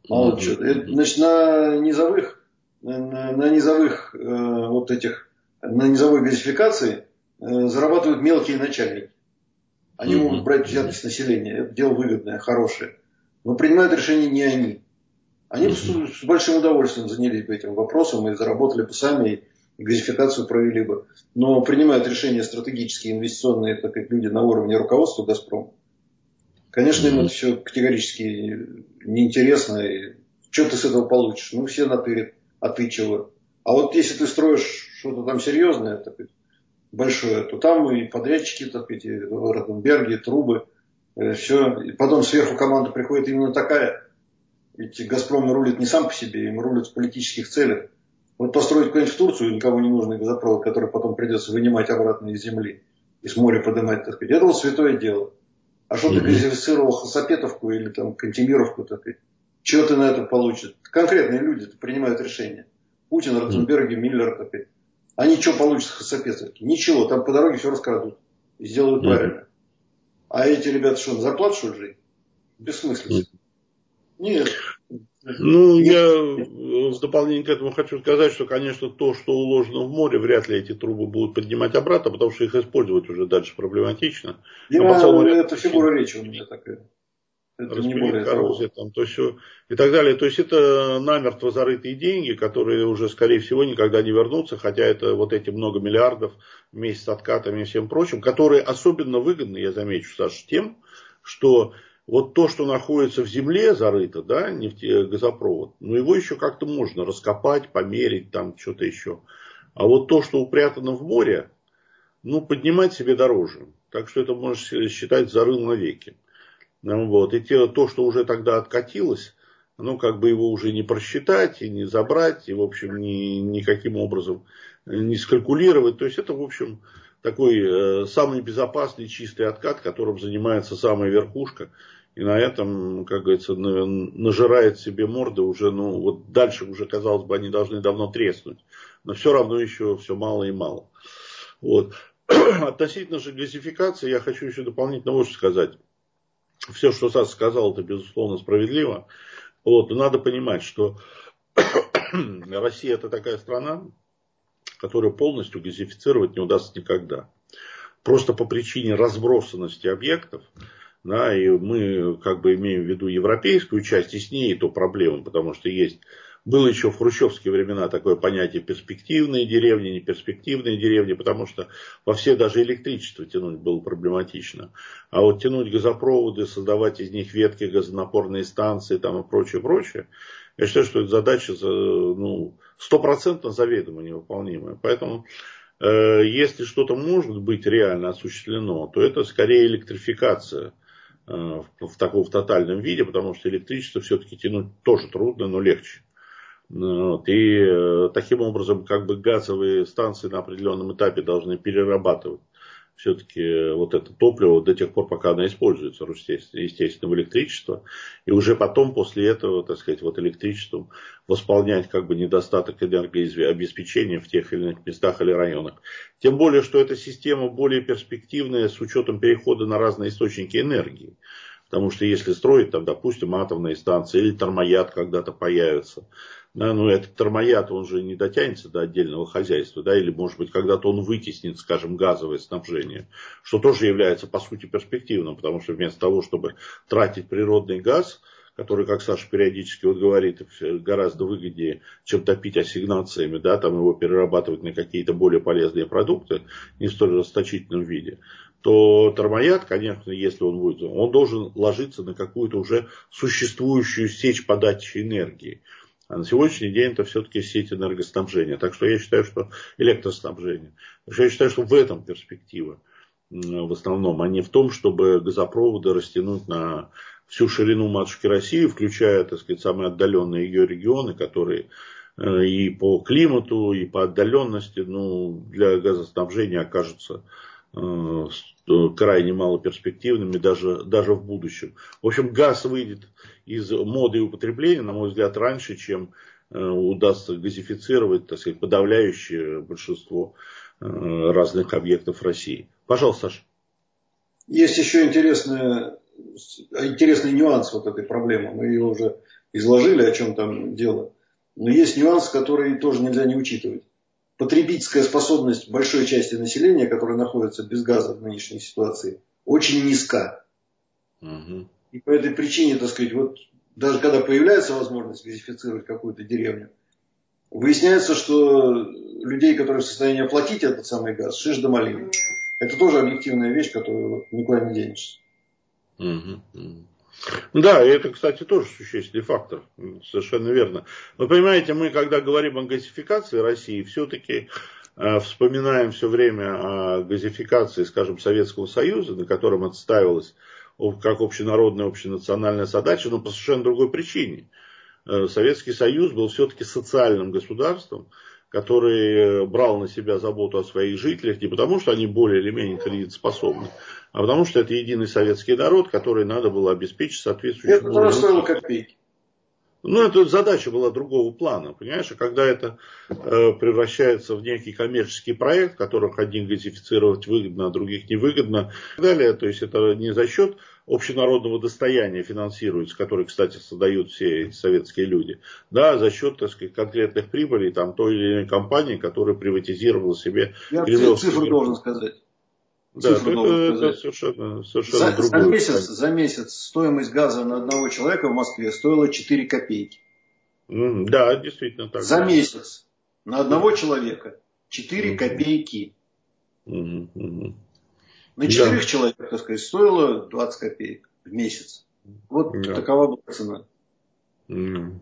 Мало чего. Значит, на низовых, на, на низовых э, вот этих, на низовой газификации э, зарабатывают мелкие начальники. Они могут брать взятки с населения. Это дело выгодное, хорошее. Но принимают решения не они. Они бы с, с большим удовольствием занялись бы этим вопросом и заработали бы сами, и газификацию провели бы. Но принимают решения стратегические, инвестиционные, так как люди на уровне руководства «Газпрома». Конечно, им это все категорически неинтересно. И что ты с этого получишь? Ну, все натырят. А ты чего? А вот если ты строишь что-то там серьезное, так сказать, большое, то там и подрядчики, так сказать, и Ротенберги, и трубы, и все. И потом сверху команда приходит именно такая. Ведь «Газпром» рулит не сам по себе, им рулит в политических целях. Вот построить куда-нибудь в Турцию никому не нужный газопровод, который потом придется вынимать обратно из земли и с моря поднимать, так сказать, это вот святое дело. А что ты газифицировал Хасапетовку или там Кантемировку, так сказать, что ты на это получишь? Конкретные люди принимают решения. Путин, Ротенберги, Миллер, так сказать. Они что получат с Хасапетовки? Ничего, там по дороге все раскрадут. И сделают правильно. А эти ребята что, зарплату что ли жить? Бессмысленно. Нет. Ну, я в дополнение к этому хочу сказать, что, конечно, то, что уложено в море, вряд ли эти трубы будут поднимать обратно, потому что их использовать уже дальше проблематично. Я, а это фигура речи у меня такая. Это не более коррозия, там, то все и так далее. То есть это намертво зарытые деньги, которые уже, скорее всего, никогда не вернутся, хотя это вот эти много миллиардов вместе с откатами и всем прочим, которые особенно выгодны, я замечу, Саша, тем, что вот то, что находится в земле зарыто, да, нефтегазопровод, ну его еще как-то можно раскопать, померить, там что-то еще. А вот то, что упрятано в море, ну, поднимать себе дороже. Так что это можно считать зарыл навеки. Вот. И те, то, что уже тогда откатилось, ну, как бы его уже не просчитать и не забрать, и, в общем, ни, никаким образом не скалькулировать. То есть, это, в общем, такой э, самый безопасный чистый откат, которым занимается самая верхушка. И на этом, как говорится, на, нажирает себе морды уже, ну, вот дальше уже, казалось бы, они должны давно треснуть. Но все равно еще все мало и мало. Вот. Относительно же газификации, я хочу еще дополнительно вот что сказать. Все, что Саша сказал, это безусловно справедливо. Вот, но надо понимать, что Россия это такая страна, которую полностью газифицировать не удастся никогда. Просто по причине разбросанности объектов, да, и мы как бы имеем в виду европейскую часть, и с ней то проблема, потому что есть... Было еще в хрущевские времена такое понятие перспективные деревни, неперспективные деревни, потому что во все даже электричество тянуть было проблематично. А вот тянуть газопроводы, создавать из них ветки, газонапорные станции там, и прочее, прочее, я считаю, что эта задача ну, стопроцентно заведомо невыполнимая. Поэтому, э, если что-то может быть реально осуществлено, то это скорее электрификация э, в, в таком в тотальном виде, потому что электричество все-таки тянуть тоже трудно, но легче. Вот. И э, таким образом как бы газовые станции на определенном этапе должны перерабатывать все-таки вот это топливо до тех пор, пока оно используется, естественно, в электричество. И уже потом, после этого, так сказать, вот электричеством восполнять как бы недостаток энергообеспечения в тех или иных местах или районах. Тем более, что эта система более перспективная с учетом перехода на разные источники энергии. Потому что если строить, там, допустим, атомные станции или термояд когда-то появится, да, ну этот термояд, он же не дотянется до отдельного хозяйства, да, или может быть когда-то он вытеснит, скажем, газовое снабжение, что тоже является по сути перспективным, потому что вместо того, чтобы тратить природный газ, который, как Саша периодически вот говорит, гораздо выгоднее, чем топить ассигнациями, да, там его перерабатывать на какие-то более полезные продукты, не в столь расточительном виде, то термояд, конечно, если он будет, он должен ложиться на какую-то уже существующую сеть подачи энергии. А на сегодняшний день это все-таки сеть энергоснабжения. Так что я считаю, что электроснабжение. Так что я считаю, что в этом перспектива в основном, а не в том, чтобы газопроводы растянуть на всю ширину матушки России, включая, так сказать, самые отдаленные ее регионы, которые и по климату, и по отдаленности, ну, для газоснабжения окажутся крайне малоперспективными даже, даже в будущем. В общем, газ выйдет из моды и употребления, на мой взгляд, раньше, чем удастся газифицировать, так сказать, подавляющее большинство разных объектов России. Пожалуйста, Саша. Есть еще интересный, интересный нюанс вот этой проблемы. Мы ее уже изложили, о чем там дело. Но есть нюансы, которые тоже нельзя не учитывать. Потребительская способность большой части населения, которая находится без газа в нынешней ситуации, очень низка. Угу. И по этой причине, так сказать, вот даже когда появляется возможность газифицировать какую-то деревню, выясняется, что людей, которые в состоянии оплатить этот самый газ, шиш да малина. Это тоже объективная вещь, которую никуда не денешься. Угу. Да, и это, кстати, тоже существенный фактор. Совершенно верно. Вы понимаете, мы, когда говорим о газификации России, все-таки э, вспоминаем все время о газификации, скажем, Советского Союза, на котором отстаивалась как общенародная, общенациональная задача, но по совершенно другой причине. Э, Советский Союз был все-таки социальным государством, который брал на себя заботу о своих жителях не потому, что они более или менее кредитоспособны, а потому что это единый советский народ, который надо было обеспечить соответствующим образом. Это стоило копейки. Ну, эта задача была другого плана, понимаешь, а когда это э, превращается в некий коммерческий проект, которых одних газифицировать выгодно, а других невыгодно, и так далее, то есть это не за счет общенародного достояния финансируется, который, кстати, создают все эти советские люди, да, за счет, так сказать, конкретных прибылей там, той или иной компании, которая приватизировала себе. Я цифру должен сказать. Да, это, это совершенно, совершенно за, другое. За месяц, за месяц стоимость газа на одного человека в Москве стоила четыре копейки. Mm, да, действительно так. За да. месяц на одного человека четыре mm-hmm. копейки. Mm-hmm. На четырех да. человек, так сказать, стоило двадцать копеек в месяц. Вот да. такова была цена. Mm.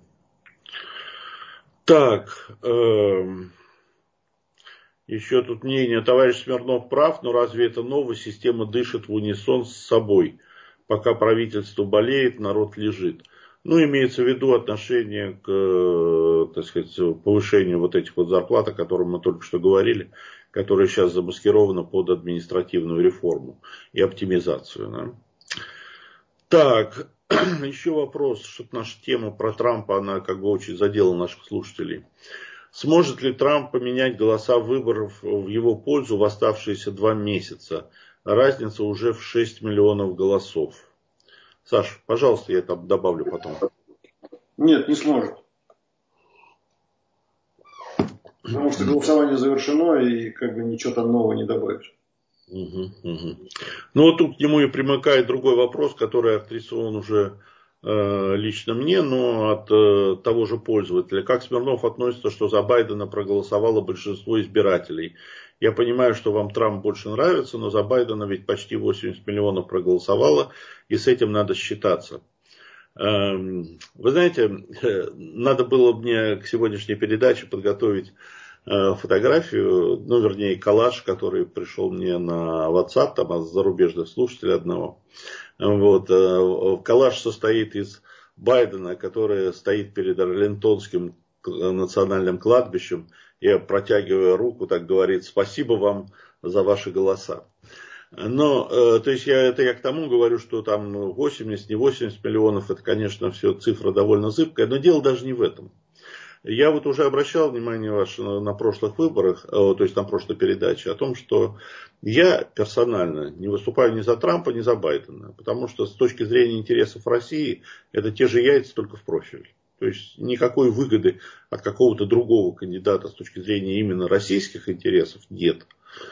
Так, эм... еще тут мнение, товарищ Смирнов прав, но разве это новость? Система дышит в унисон с собой. Пока правительство болеет, народ лежит. Ну, имеется в виду отношение к, так сказать, повышению вот этих вот зарплат, о которых мы только что говорили, которые сейчас замаскированы под административную реформу и оптимизацию. Да? Так, еще вопрос, что-то наша тема про Трампа, она как бы очень задела наших слушателей. Сможет ли Трамп поменять голоса выборов в его пользу в оставшиеся два месяца? Разница уже в шесть миллионов голосов. Саш, пожалуйста, я там добавлю потом. Нет, не сможет. Потому что голосование завершено, и как бы ничего там нового не добавишь. Угу, угу. Ну вот тут к нему и примыкает другой вопрос, который адресован уже э, лично мне, но от э, того же пользователя. Как Смирнов относится, что за Байдена проголосовало большинство избирателей? Я понимаю, что вам Трамп больше нравится, но за Байдена ведь почти восемьдесят миллионов проголосовало, и с этим надо считаться. Э, вы знаете, надо было мне к сегодняшней передаче подготовить фотографию, ну, вернее, коллаж, который пришел мне на WhatsApp, там, от зарубежных слушателей одного. Вот. Коллаж состоит из Байдена, который стоит перед Арлингтонским национальным кладбищем, и, протягивая руку, так говорит: спасибо вам за ваши голоса. Но, то есть, я, это я к тому говорю, что там восемьдесят, не восемьдесят миллионов, это, конечно, все цифра довольно зыбкая, но дело даже не в этом. Я вот уже обращал внимание ваше на, на прошлых выборах, то есть на прошлой передаче, о том, что я персонально не выступаю ни за Трампа, ни за Байдена. Потому что с точки зрения интересов России, это те же яйца, только в профиль. То есть никакой выгоды от какого-то другого кандидата с точки зрения именно российских интересов нет.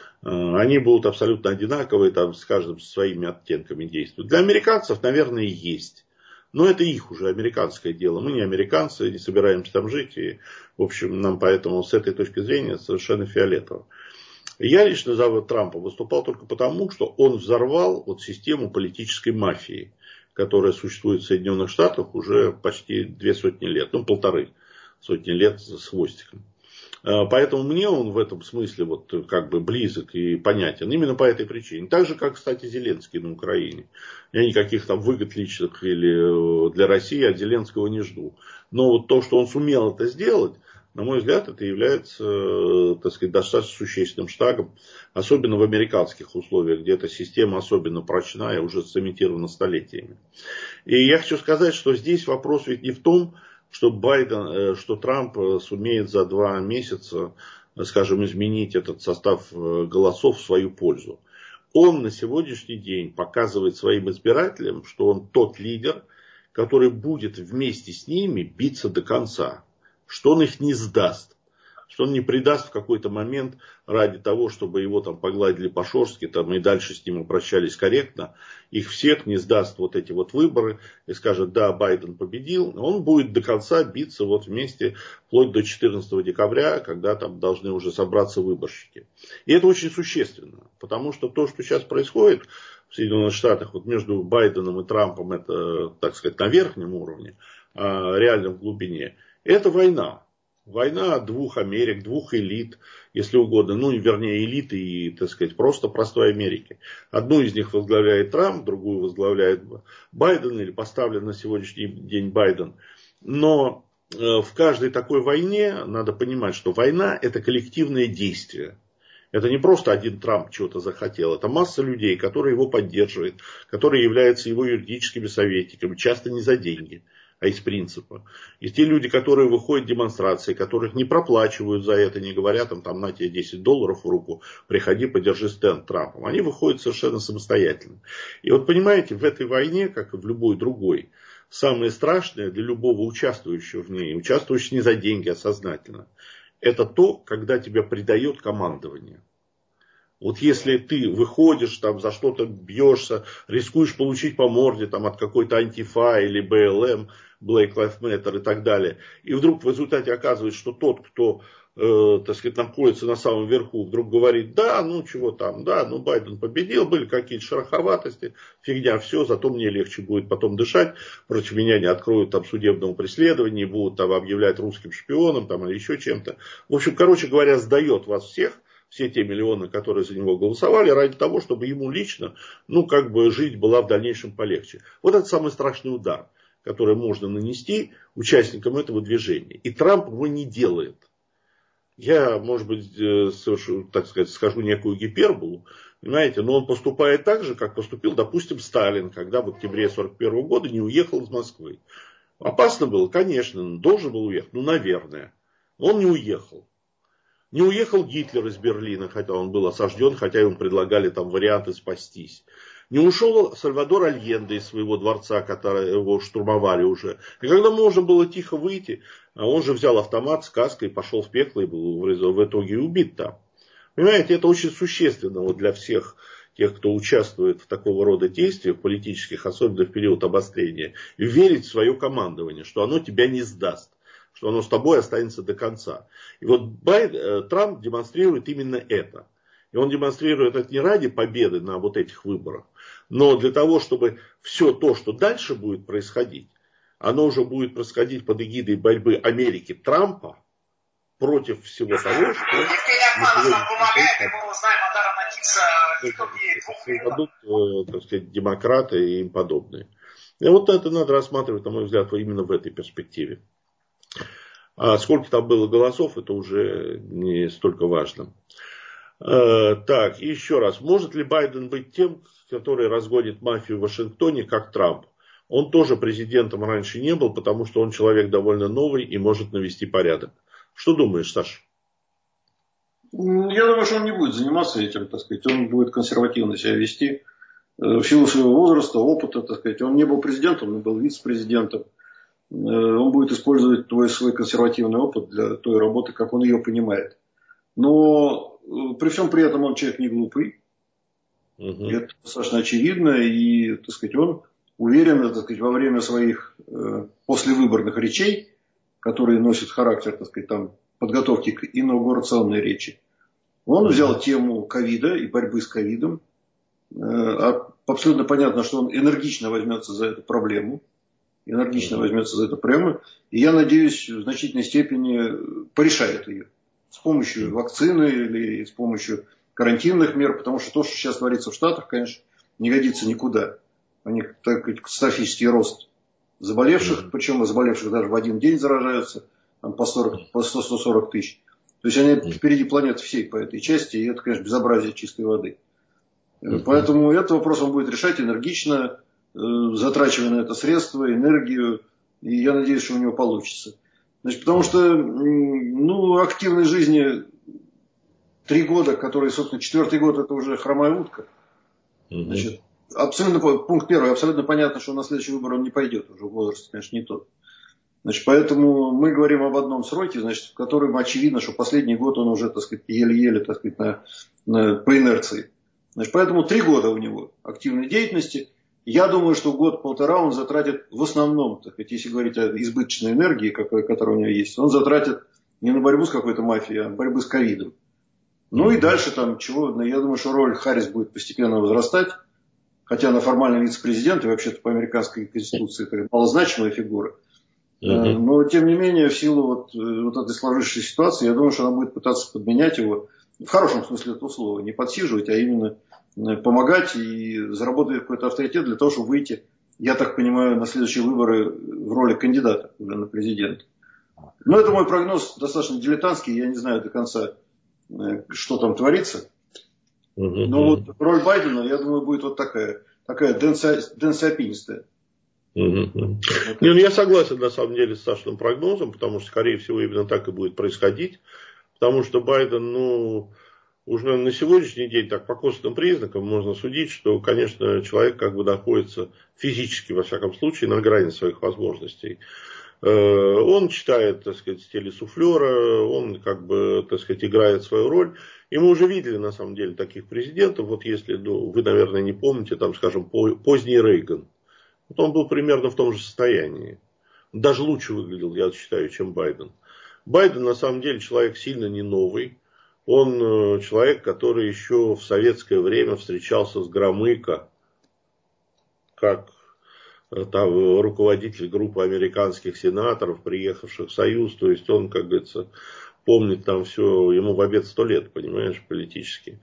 Они будут абсолютно одинаковые, там, с каждым своими оттенками действуют. Для американцев, наверное, есть. Но это их уже американское дело. Мы не американцы, не собираемся там жить. И, в общем, нам поэтому с этой точки зрения совершенно фиолетово. Я лично за Трампа выступал только потому, что он взорвал вот систему политической мафии, которая существует в Соединенных Штатах уже почти две сотни лет. Ну, полторы сотни лет с хвостиком. Поэтому мне он в этом смысле вот как бы близок и понятен. Именно по этой причине. Так же, как, кстати, Зеленский на Украине. Я никаких там выгод личных или для России от Зеленского не жду. Но вот то, что он сумел это сделать, на мой взгляд, это является, так сказать, достаточно существенным шагом. Особенно в американских условиях, где эта система особенно прочная, уже цементирована столетиями. И я хочу сказать, что здесь вопрос ведь не в том, что Байден, что Трамп сумеет за два месяца, скажем, изменить этот состав голосов в свою пользу. Он на сегодняшний день показывает своим избирателям, что он тот лидер, который будет вместе с ними биться до конца. Что он их не сдаст. Что он не предаст в какой-то момент ради того, чтобы его там погладили по-шорстски там, и дальше с ним обращались корректно. Их всех не сдаст вот эти вот выборы и скажет, да, Байден победил. Он будет до конца биться вот вместе вплоть до четырнадцатого декабря, когда там должны уже собраться выборщики. И это очень существенно, потому что то, что сейчас происходит в Соединенных Штатах вот между Байденом и Трампом, это, так сказать, на верхнем уровне, а реально в глубине, это война. Война двух Америк, двух элит, если угодно. Ну, вернее, элиты и, так сказать, просто простой Америки. Одну из них возглавляет Трамп, другую возглавляет Байден, или поставлен на сегодняшний день Байден. Но в каждой такой войне надо понимать, что война – это коллективное действие. Это не просто один Трамп чего-то захотел. Это масса людей, которые его поддерживают, которые являются его юридическими советниками, часто не за деньги, а из принципа. И те люди, которые выходят в демонстрации, которых не проплачивают за это, не говорят им, там, на тебе десять долларов в руку, приходи, подержи стенд Трампом. Они выходят совершенно самостоятельно. И вот понимаете, в этой войне, как и в любой другой, самое страшное для любого участвующего в ней, участвующего не за деньги, а сознательно, это то, когда тебя предает командование. Вот если ты выходишь, там, за что-то бьешься, рискуешь получить по морде там, от какой-то антифа или бэ эл эм, Black Lives Matter и так далее, и вдруг в результате оказывается, что тот, кто э, так сказать, находится на самом верху, вдруг говорит, да, ну чего там, да, ну Байден победил, были какие-то шероховатости, фигня, все, зато мне легче будет потом дышать, против меня не откроют там судебного преследования, будут там объявлять русским шпионом там, или еще чем-то. В общем, короче говоря, сдает вас всех, все те миллионы, которые за него голосовали, ради того, чтобы ему лично, ну, как бы жить была в дальнейшем полегче. Вот это самый страшный удар, который можно нанести участникам этого движения. И Трамп его не делает. Я, может быть, совершу, так сказать, скажу некую гиперболу, понимаете, но он поступает так же, как поступил, допустим, Сталин, когда в октябре сорок первого года не уехал из Москвы. Опасно было, конечно, должен был уехать, ну, наверное. Но он не уехал. Не уехал Гитлер из Берлина, хотя он был осажден, хотя ему предлагали там варианты спастись. Не ушел Сальвадор Альенде из своего дворца, который его штурмовали уже. И когда можно было тихо выйти, он же взял автомат с каской, пошел в пекло и был в итоге убит там. Понимаете, это очень существенно вот для всех тех, кто участвует в такого рода действиях политических, особенно в период обострения, верить в свое командование, что оно тебя не сдаст, что оно с тобой останется до конца. И вот Байд, Трамп демонстрирует именно это. И он демонстрирует это не ради победы на вот этих выборах, но для того, чтобы все то, что дальше будет происходить, оно уже будет происходить под эгидой борьбы Америки Трампа против всего того, что создадут, так сказать, демократы и им подобные. И вот это надо рассматривать, на мой взгляд, именно в этой перспективе. А сколько там было голосов, это уже не столько важно. Так, еще раз. Может ли Байден быть тем, который разгонит мафию в Вашингтоне, как Трамп? Он тоже президентом раньше не был, потому что он человек довольно новый и может навести порядок. Что думаешь, Саша? Я думаю, что он не будет заниматься этим, так сказать. Он будет консервативно себя вести. В силу своего возраста, опыта, так сказать. Он не был президентом, он был вице-президентом. Он будет использовать твой свой консервативный опыт для той работы, как он ее понимает. Но при всем при этом он человек не глупый. Угу. Это достаточно очевидно. И, так сказать, он уверен, так сказать, во время своих э, послевыборных речей, которые носят характер, так сказать, там, подготовки к инаугурационной речи, он угу. взял тему ковида и борьбы с ковидом. Э, абсолютно понятно, что он энергично возьмется за эту проблему. энергично угу. возьмется за эту проблему. И я надеюсь, в значительной степени порешает ее. С помощью вакцины или с помощью карантинных мер. Потому что то, что сейчас творится в Штатах, конечно, не годится никуда. У них такой катастрофический рост заболевших. Угу. Причем заболевших даже в один день заражаются. Там по, сорок, по сто сорок тысяч. То есть они угу. впереди планеты всей по этой части. И это, конечно, безобразие чистой воды. Угу. Поэтому этот вопрос он будет решать энергично, затрачивая на это средства, энергию, и я надеюсь, что у него получится. Значит, потому что ну, активной жизни три года, которые, собственно, четвертый год, это уже хромая утка. Значит, абсолютно, пункт первый, абсолютно понятно, что на следующий выбор он не пойдет, уже возраст, конечно, не тот. Значит, поэтому мы говорим об одном сроке, значит, в котором очевидно, что последний год он уже, так сказать, еле-еле, так сказать, на, на, по инерции. Значит, поэтому три года у него активной деятельности. Я думаю, что год-полтора он затратит в основном, так сказать, если говорить о избыточной энергии, которая у него есть, он затратит не на борьбу с какой-то мафией, а на борьбу с ковидом. Ну и дальше там чего, я думаю, что роль Харрис будет постепенно возрастать, хотя она формально вице-президент, и вообще-то по американской конституции это малозначимая фигура. Uh-huh. Но, тем не менее, в силу вот, вот этой сложившейся ситуации, я думаю, что она будет пытаться подменять его, в хорошем смысле этого слова, не подсиживать, а именно помогать и заработать какой-то авторитет для того, чтобы выйти, я так понимаю, на следующие выборы в роли кандидата уже на президента. Но это мой прогноз достаточно дилетантский, я не знаю до конца, что там творится. Uh-huh. Но вот роль Байдена, я думаю, будет вот такая, такая денсиопинистая. Uh-huh. Не, ну я согласен на самом деле с Сашиным прогнозом, потому что, скорее всего, именно так и будет происходить. Потому что Байден, ну, уже на сегодняшний день, так по косвенным признакам можно судить, что, конечно, человек как бы находится физически, во всяком случае, на грани своих возможностей. Он читает, так сказать, в стиле суфлера, он как бы, так сказать, играет свою роль. И мы уже видели, на самом деле, таких президентов. Вот если, ну, вы, наверное, не помните, там, скажем, поздний Рейган. Вот он был примерно в том же состоянии. Даже лучше выглядел, я считаю, чем Байден. Байден, на самом деле, человек сильно не новый. Он человек, который еще в советское время встречался с Громыко, как там, руководитель группы американских сенаторов, приехавших в Союз. То есть он, как говорится, помнит там все, ему в обед сто лет, понимаешь, политически.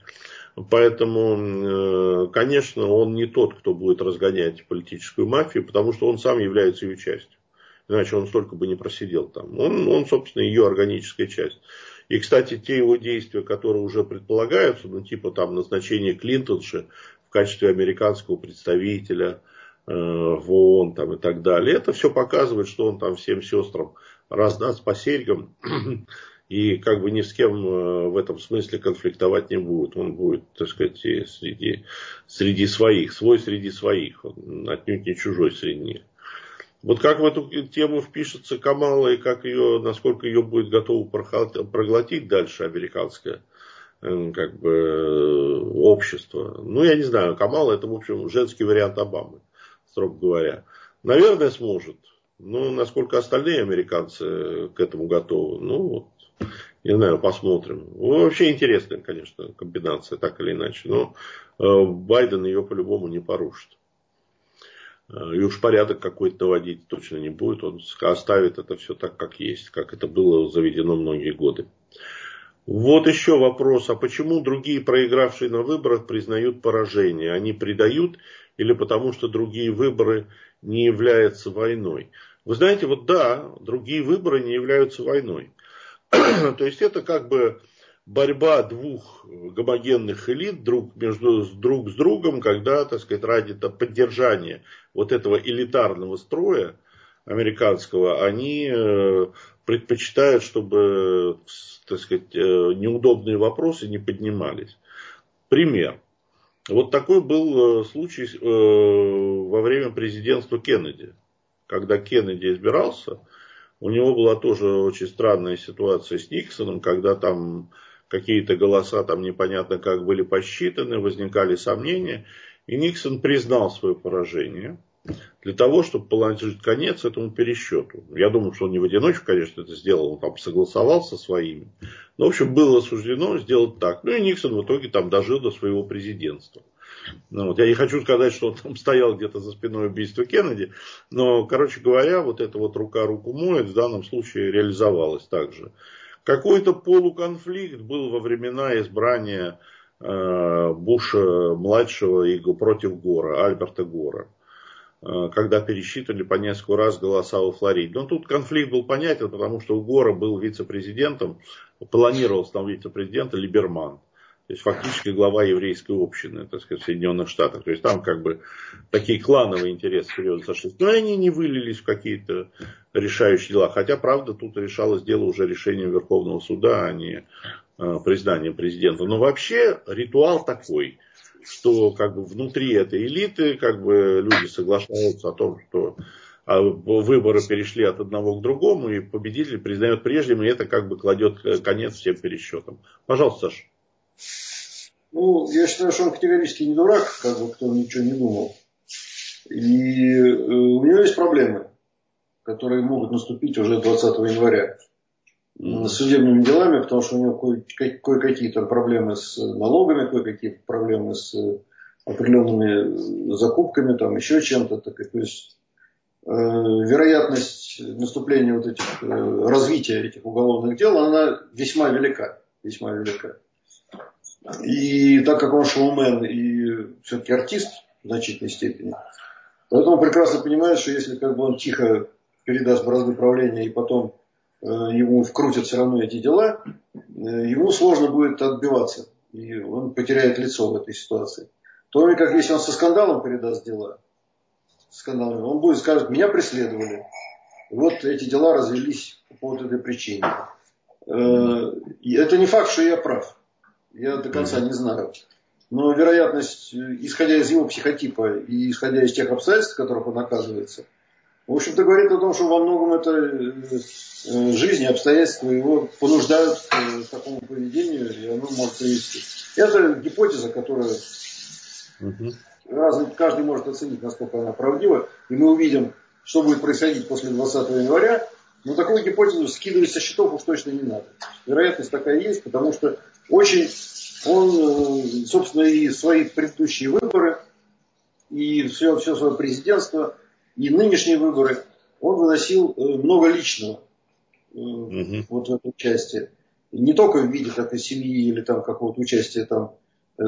Поэтому, конечно, он не тот, кто будет разгонять политическую мафию, потому что он сам является ее частью. Иначе он столько бы не просидел там. Он, он, собственно, ее органическая часть. И, кстати, те его действия, которые уже предполагаются, ну, типа там назначение Клинтонши в качестве американского представителя э, в ООН там, и так далее, это все показывает, что он там всем сестрам раздаст по серьгам. И как бы ни с кем в этом смысле конфликтовать не будет. Он будет, так сказать, среди, среди своих, свой среди своих, он отнюдь не чужой среди них. Вот как в эту тему впишется Камала и как ее, насколько ее будет готово проглотить дальше американское как бы, общество. Ну, я не знаю, Камала это, в общем, женский вариант Обамы, строго говоря. Наверное, сможет. Но насколько остальные американцы к этому готовы, ну, вот. Не знаю, посмотрим. Вообще интересная, конечно, комбинация, так или иначе. Но Байден ее по-любому не порушит. И уж порядок какой-то наводить точно не будет. Он оставит это все так, как есть, как это было заведено многие годы. Вот еще вопрос. А почему другие, проигравшие на выборах, признают поражение? Они предают или потому, что другие выборы не являются войной? Вы знаете, вот да, другие выборы не являются войной. То есть это как бы борьба двух гомогенных элит друг, между, друг с другом, когда, так сказать, ради поддержания вот этого элитарного строя американского, они предпочитают, чтобы, так сказать, неудобные вопросы не поднимались. Пример. Вот такой был случай во время президентства Кеннеди. Когда Кеннеди избирался, у него была тоже очень странная ситуация с Никсоном, когда там какие-то голоса там непонятно как были посчитаны, возникали сомнения. И Никсон признал свое поражение для того, чтобы положить конец этому пересчету. Я думаю, что он не в одиночку, конечно, это сделал, он там согласовал со своими. Но, в общем, было суждено сделать так. Ну и Никсон в итоге там дожил до своего президентства. Ну, вот. Я не хочу сказать, что он там стоял где-то за спиной убийства Кеннеди, но, короче говоря, вот эта вот рука руку моет в данном случае реализовалась также. Какой-то полуконфликт был во времена избрания э, Буша-младшего и против Гора, Альберта Гора, э, когда пересчитывали по несколько раз голоса во Флориде. Но тут конфликт был понятен, потому что у Гора был вице-президентом, планировался там вице-президента Либерман. То есть фактически глава еврейской общины, так сказать, в Соединенных Штатах. То есть там как бы такие клановые интересы серьезно сошлись. Но они не вылились в какие-то решающие дела. Хотя, правда, тут решалось дело уже решением Верховного суда, а не э, признанием президента. Но вообще ритуал такой, что как бы внутри этой элиты как бы люди соглашаются о том, что выборы перешли от одного к другому, и победитель признает прежним, и это как бы кладет конец всем пересчетам. Пожалуйста, Саша. Ну, я считаю, что он категорически не дурак, как бы кто ничего не думал. И э, у него есть проблемы, которые могут наступить уже двадцатого января. Mm-hmm. С судебными делами, потому что у него кое- кое-какие там проблемы с налогами, кое-какие проблемы с определенными закупками, там еще чем-то. Так, то есть э, вероятность наступления вот этих, э, развития этих уголовных дел, она весьма велика. Весьма велика. И так как он шоумен и все-таки артист в значительной степени, поэтому он прекрасно понимает, что если как бы он тихо передаст бразды правления и потом э, ему вкрутят все равно эти дела, э, ему сложно будет отбиваться. И он потеряет лицо в этой ситуации. То как если он со скандалом передаст дела, скандалом, он будет сказать, меня преследовали. Вот эти дела развелись по поводу этой причины. Э, и это не факт, что я прав. Я до конца не знаю. Но вероятность, исходя из его психотипа и исходя из тех обстоятельств, в которых он оказывается, в общем-то говорит о том, что во многом это жизнь и обстоятельства его понуждают к такому поведению, и оно может привести. Это гипотеза, которая разный, каждый может оценить, насколько она правдива, и мы увидим, что будет происходить после двадцатого января. Но такую гипотезу скидывать со счетов уж точно не надо. Вероятность такая есть, потому что очень он, собственно, и свои предыдущие выборы, и все, все свое президентство, и нынешние выборы, он выносил много личного mm-hmm. вот в этой части. Не только в виде такой семьи или там какого-то участия там, э,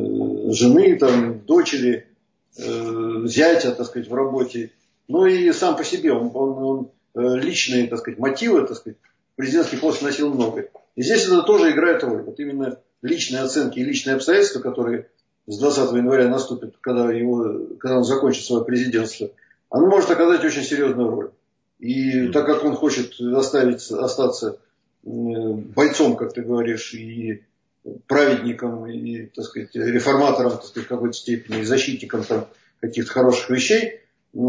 жены, там, дочери, э, зятя, так сказать, в работе, но и сам по себе. Он, он, он личные, так сказать, мотивы, так сказать, президентский пост носил много. И здесь это тоже играет роль. Вот именно личные оценки и личные обстоятельства, которые с двадцатого января наступят, когда, его, когда он закончит свое президентство, оно может оказать очень серьезную роль. И так как он хочет оставить, остаться бойцом, как ты говоришь, и праведником, и, так сказать, реформатором, так сказать, в какой-то степени, и защитником там, каких-то хороших вещей,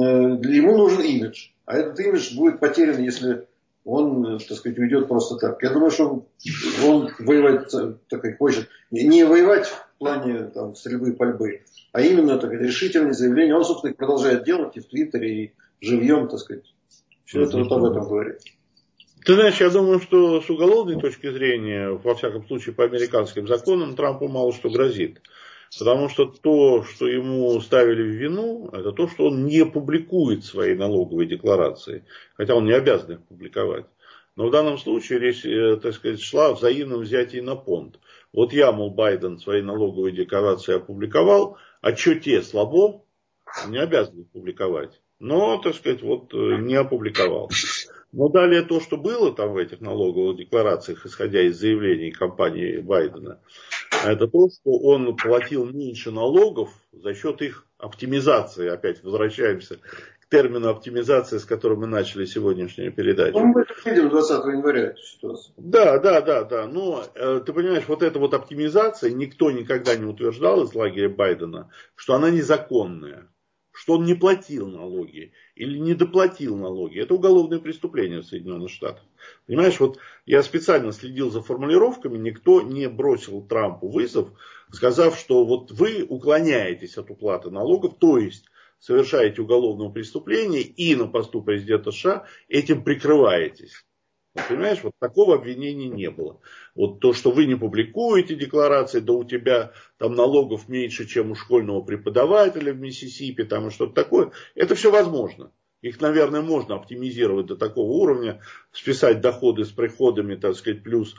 ему нужен имидж. А этот имидж будет потерян, если он, так сказать, уйдет просто так. Я думаю, что он воевать так сказать, хочет. Не воевать в плане там, стрельбы и пальбы, а именно так сказать, решительные заявления. Он, собственно, их продолжает делать и в Твиттере, и живьем, так сказать. Все это вот об этом говорит. Ты знаешь, я думаю, что с уголовной точки зрения, во всяком случае по американским законам, Трампу мало что грозит. Потому что то, что ему ставили в вину, это то, что он не публикует свои налоговые декларации. Хотя он не обязан их публиковать. Но в данном случае речь, так сказать, шла о взаимном взятии на понт. Вот я, мол, Байден свои налоговые декларации опубликовал, а что те слабо, не обязан их публиковать. Но, так сказать, вот не опубликовал. Но далее то, что было там в этих налоговых декларациях, исходя из заявлений компании Байдена, это то, что он платил меньше налогов за счет их оптимизации. Опять возвращаемся к термину оптимизации, с которым мы начали сегодняшнюю передачу. Ну, мы это видим двадцатого января эту ситуацию. Да, да, да, да. Но э, ты понимаешь, вот эта вот оптимизация, никто никогда не утверждал из лагеря Байдена, что она незаконная. Что он не платил налоги или не доплатил налоги. Это уголовное преступление в Соединенных Штатах. Понимаешь, вот я специально следил за формулировками, никто не бросил Трампу вызов, сказав, что вот вы уклоняетесь от уплаты налогов, то есть совершаете уголовное преступление и на посту президента США этим прикрываетесь. Понимаешь, вот такого обвинения не было. Вот то, что вы не публикуете декларации, да у тебя там налогов меньше, чем у школьного преподавателя в Миссисипи, там и что-то такое, это все возможно. Их, наверное, можно оптимизировать до такого уровня, списать доходы с приходами, так сказать, плюс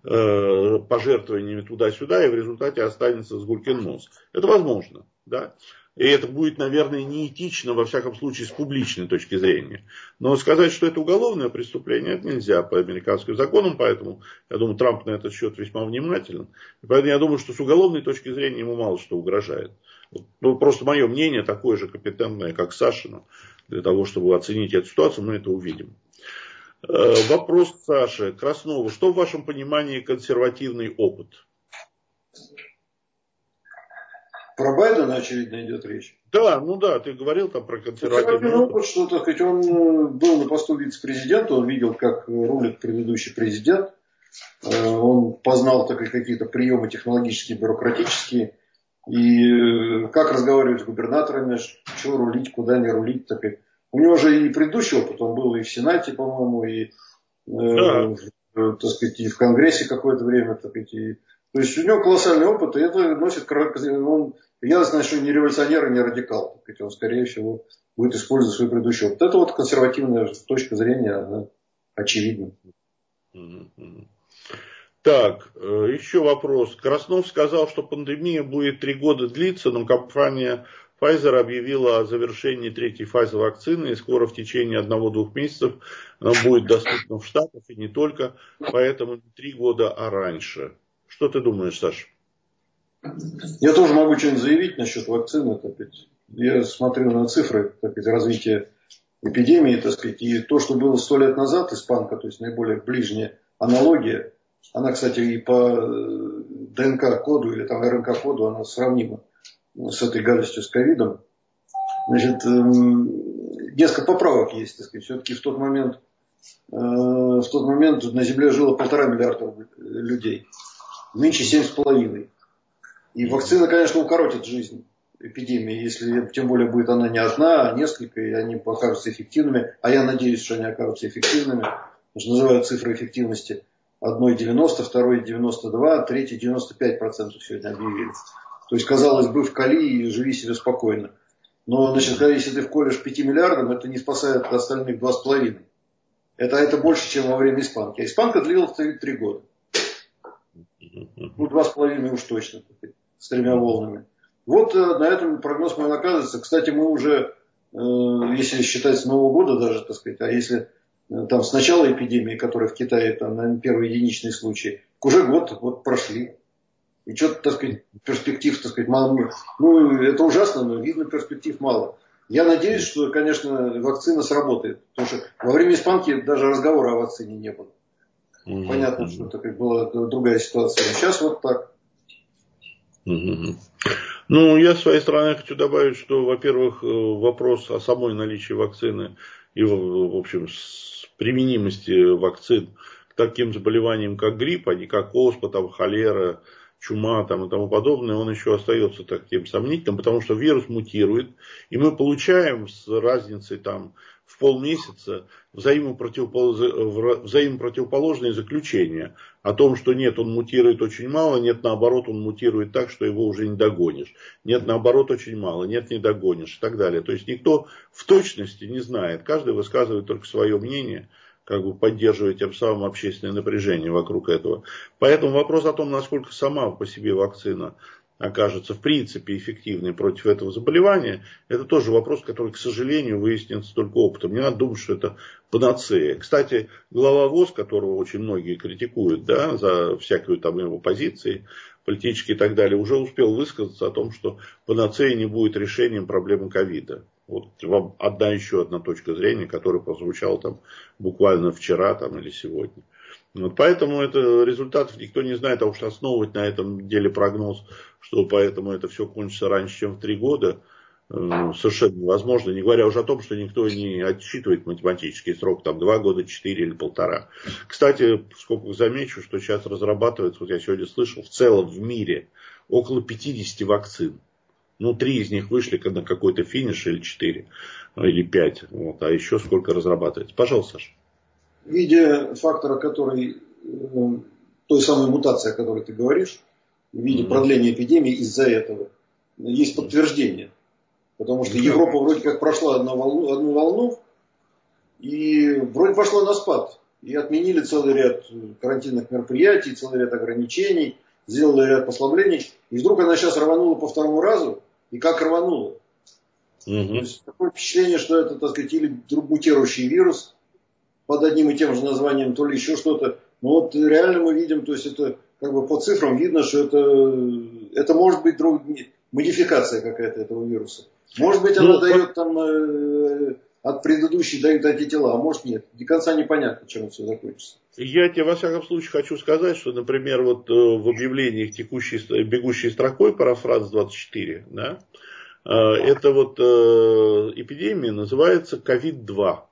э, пожертвованиями туда-сюда, и в результате останется сгулькин нос. Это возможно, да. И это будет, наверное, неэтично, во всяком случае, с публичной точки зрения. Но сказать, что это уголовное преступление, это нельзя по американским законам, поэтому, я думаю, Трамп на этот счет весьма внимателен. И поэтому я думаю, что с уголовной точки зрения ему мало что угрожает. Ну, просто мое мнение такое же компетентное, как Сашина, для того, чтобы оценить эту ситуацию, мы это увидим. Вопрос Саши Краснову. Что в вашем понимании консервативный опыт? Про Байдена, очевидно, идет речь. Да, ну да, ты говорил там про консервативный опыт. опыт, что, так сказать, он был на посту вице-президента, он видел, как рулит предыдущий президент, он познал так, какие-то приемы технологические, бюрократические, и как разговаривать с губернаторами, что рулить, куда не рулить. Так сказать. У него же и предыдущий опыт, он был и в Сенате, по-моему, и, да. э, так сказать, и в Конгрессе какое-то время. Так сказать, и, то есть у него колоссальный опыт, и это носит, он, я знаю, что не революционер и не радикал. Так сказать, он, скорее всего, будет использовать свой предыдущий опыт. Это вот консервативная точка зрения, она очевидна. Так, еще вопрос. Краснов сказал, что пандемия будет три года длиться, но компания Pfizer объявила о завершении третьей фазы вакцины, и скоро в течение одного-двух месяцев она будет доступна в Штатах, и не только, поэтому не три года, а раньше. Что ты думаешь, Саша? Я тоже могу что-нибудь заявить насчет вакцины. Я смотрю на цифры так сказать, развития эпидемии, так сказать, и то, что было сто лет назад, испанка, то есть наиболее ближняя аналогия, она, кстати, и по ДНК-коду или там РНК-коду она сравнима с этой гадостью, с ковидом. Значит, несколько поправок есть, так сказать. Все-таки в тот момент, в тот момент на Земле жило полтора миллиарда людей. Нынче семь с половиной. И вакцина, конечно, укоротит жизнь эпидемии, если тем более будет она не одна, а несколько, и они окажутся эффективными. А я надеюсь, что они окажутся эффективными. Потому что называют цифры эффективности. Одной девяносто, второй девяносто два, третий девяносто пять процентов сегодня объявили. То есть, казалось бы, вкали и живи себе спокойно. Но, значит, если ты вколешь пяти миллиардам, это не спасает остальных два с половиной. Это, это больше, чем во время испанки. А испанка длилась три года. Ну, два с половиной уж точно. С тремя волнами. Вот на этом прогноз мой оказывается. Кстати, мы уже, если считать с Нового года даже, так сказать, а если там с начала эпидемии, которая в Китае, там, наверное, первый единичный случай, уже год вот прошли. И что-то, так сказать, перспектив, так сказать, мало. Ну, это ужасно, но видно, перспектив мало. Я надеюсь, что, конечно, вакцина сработает. Потому что во время испанки даже разговора о вакцине не было. Mm-hmm. Понятно, что это как была другая ситуация. Но сейчас вот так. Mm-hmm. Ну, я с своей стороны хочу добавить, что, во-первых, вопрос о самой наличии вакцины и, в общем, применимости вакцин к таким заболеваниям, как грипп, а не как оспа, там, холера, чума там, и тому подобное, он еще остается таким сомнительным, потому что вирус мутирует, и мы получаем с разницей там, в полмесяца взаимопротивоположные заключения о том, что нет, он мутирует очень мало, нет, наоборот, он мутирует так, что его уже не догонишь. Нет, наоборот, очень мало, нет, не догонишь и так далее. То есть никто в точности не знает, каждый высказывает только свое мнение, как бы поддерживая тем самым общественное напряжение вокруг этого. Поэтому вопрос о том, насколько сама по себе вакцина окажется в принципе эффективной против этого заболевания, это тоже вопрос, который, к сожалению, выяснится только опытом. Не надо думать, что это панацея. Кстати, глава ВОЗ, которого очень многие критикуют, да, за всякую там его позиции политические и так далее, уже успел высказаться о том, что панацея не будет решением проблемы ковида. Вот вам одна еще одна точка зрения, которая прозвучала там буквально вчера там, или сегодня. Вот поэтому это результатов никто не знает, а уж основывать на этом деле прогноз, что поэтому это все кончится раньше, чем в три года, совершенно невозможно. Не говоря уже о том, что никто не отсчитывает математический срок, там два года, четыре или полтора. Кстати, сколько замечу, что сейчас разрабатывается, вот я сегодня слышал, в целом в мире около пятидесяти вакцин. Ну, три из них вышли на какой-то финиш, или четыре, или пять. Вот, а еще сколько разрабатывается. Пожалуйста, Саша. В виде фактора, который, той самой мутации, о которой ты говоришь, в виде mm-hmm. продления эпидемии из-за этого, есть подтверждение. Потому что mm-hmm. Европа вроде как прошла одну волну, одну волну, и вроде пошла на спад. И отменили целый ряд карантинных мероприятий, целый ряд ограничений, сделали ряд послаблений. И вдруг она сейчас рванула по второму разу. И как рванула. Mm-hmm. То есть такое впечатление, что это, так сказать, или мутирующий вирус под одним и тем же названием, то ли еще что-то. Но вот реально мы видим, то есть это как бы по цифрам видно, что это, это может быть друг, модификация какая-то этого вируса. Может быть, она ну, дает там э, от предыдущей дают антитела, а может нет. До конца непонятно, чем это все закончится. Я тебе, во всяком случае, хочу сказать, что, например, вот в объявлениях текущей, бегущей строкой парафраз двадцать четыре, да, это вот эпидемия называется ковид два.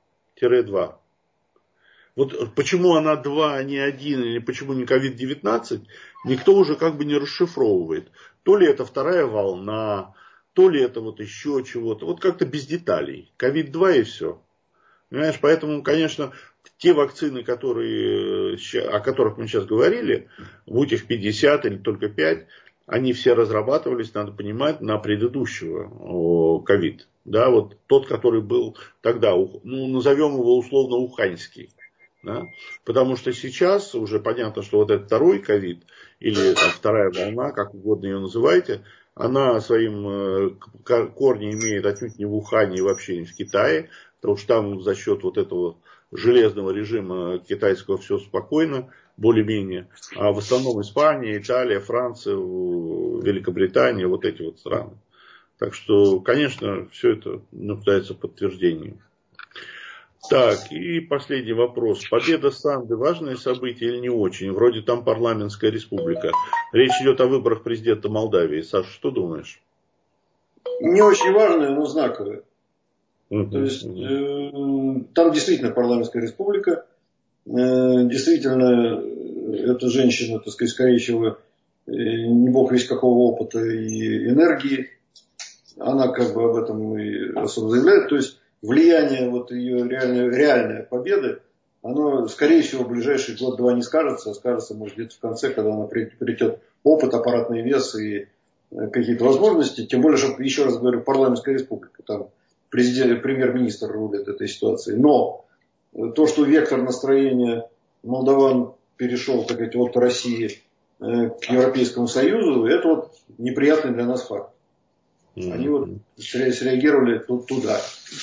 Вот почему она два, а не один, или почему не ковид девятнадцать, никто уже как бы не расшифровывает. То ли это вторая волна, то ли это вот еще чего-то. Вот как-то без деталей. ковид два и все. Понимаешь, поэтому, конечно, те вакцины, которые, о которых мы сейчас говорили, будь их пятьдесят или только пять, они все разрабатывались, надо понимать, на предыдущего ковид. Да, вот тот, который был тогда, ну, назовем его условно уханьский. Да? Потому что сейчас уже понятно, что вот этот второй ковид, или там, вторая волна, как угодно ее называйте, она своим корнем имеет отнюдь не в Ухане и вообще не в Китае, потому что там за счет вот этого железного режима китайского все спокойно, более-менее. А в основном Испания, Италия, Франция, Великобритания, вот эти вот страны. Так что, конечно, все это нуждается в подтверждении. Так, и последний вопрос. Победа Санды важное событие или не очень? Вроде там парламентская республика. Речь идет о выборах президента Молдавии. Саша, что думаешь? Не очень важное, но знаковое. Uh-huh, То есть, uh-huh. э, там действительно парламентская республика. Э, действительно, эта женщина, так сказать, скорее всего, э, не бог весь какого опыта и энергии. Она как бы об этом и особо заявляет. То есть, влияние вот ее реальной, реальной победы, оно, скорее всего, в ближайший год-два не скажется, а скажется, может, где-то в конце, когда она придет опыт, аппаратный вес и какие-то возможности. Тем более, что, еще раз говорю, парламентская республика, там президент, премьер-министр рулит этой ситуацией. Но то, что вектор настроения молдаван перешел, так сказать, от России к Европейскому Союзу, это вот неприятный для нас факт. Они вот среагировали туда.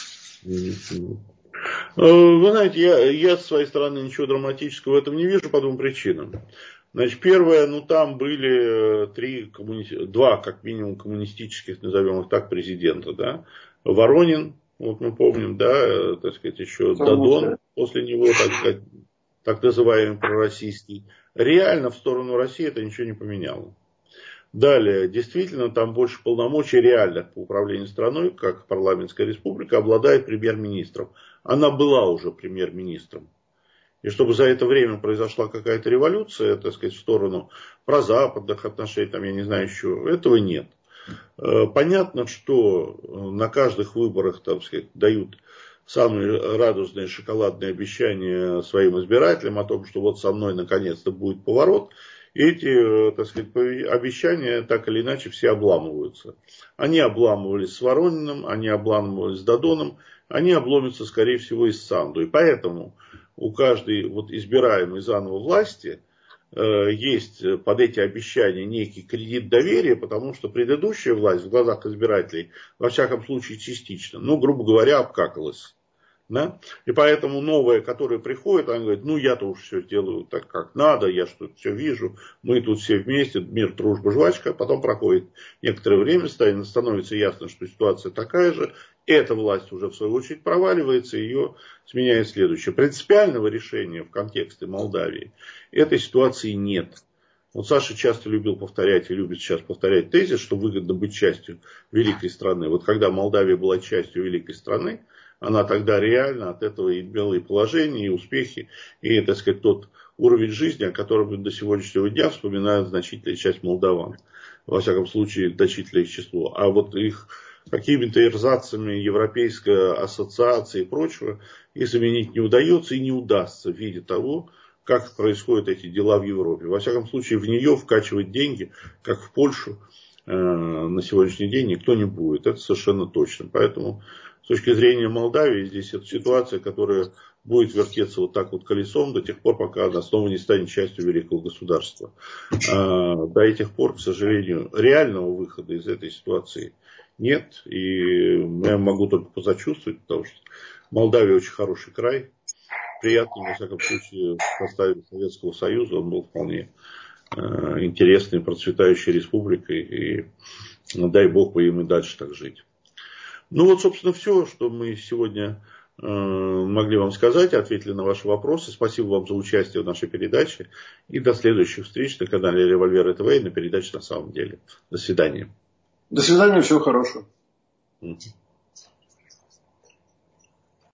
Вы знаете, я, я с своей стороны ничего драматического в этом не вижу по двум причинам. Значит, первое, ну там были три, коммуни... два как минимум коммунистических, назовем их так, президента, да. Воронин, вот мы помним, да, так сказать, еще Дадон после него, так сказать, так называемый пророссийский. Реально в сторону России это ничего не поменяло. Далее, действительно, там больше полномочий реальных по управлению страной, как парламентская республика, обладает премьер-министром. Она была уже премьер-министром. И чтобы за это время произошла какая-то революция, так сказать, в сторону прозападных отношений, там, я не знаю еще, этого нет. Понятно, что на каждых выборах, так сказать, дают самые радужные шоколадные обещания своим избирателям о том, что вот со мной наконец-то будет поворот. И эти, так сказать, обещания так или иначе все обламываются. Они обламывались с Ворониным, они обламывались с Дадоном, они обломятся, скорее всего, и с Санду. И поэтому у каждой вот избираемой заново власти э, есть под эти обещания некий кредит доверия, потому что предыдущая власть в глазах избирателей, во всяком случае частично, ну, грубо говоря, обкакалась. Да? И поэтому новая, которая приходит, она говорит, ну я-то уж все делаю так, как надо, я что-то все вижу, мы тут все вместе, мир, дружба, жвачка. Потом проходит некоторое время, становится ясно, что ситуация такая же, эта власть уже в свою очередь проваливается, и ее сменяет следующее. Принципиального решения в контексте Молдавии этой ситуации нет. Вот Саша часто любил повторять и любит сейчас повторять тезис, что выгодно быть частью великой страны. Вот когда Молдавия была частью великой страны, она тогда реально от этого имела и положение, и успехи, и, так сказать, тот уровень жизни, о котором до сегодняшнего дня вспоминают значительная часть молдаван. Во всяком случае, значительное их число. А вот их какими-то эрзацами Европейской ассоциации и прочего и заменить не удается и не удастся в виде того, как происходят эти дела в Европе. Во всяком случае, в нее вкачивать деньги, как в Польшу, э, на сегодняшний день никто не будет. Это совершенно точно. Поэтому с точки зрения Молдавии, здесь это ситуация, которая будет вертеться вот так вот колесом до тех пор, пока она снова не станет частью великого государства. А до этих пор, к сожалению, реального выхода из этой ситуации нет. И я могу только посочувствовать, потому что Молдавия очень хороший край. Приятный, во всяком случае, в составе Советского Союза. Он был вполне интересной, процветающей республикой. И дай Бог бы им и дальше так жить. Ну вот, собственно, все, что мы сегодня могли вам сказать, ответили на ваши вопросы. Спасибо вам за участие в нашей передаче. И до следующих встреч на канале Револьвер ТВ и на передаче «На самом деле». До свидания. До свидания, всего хорошего.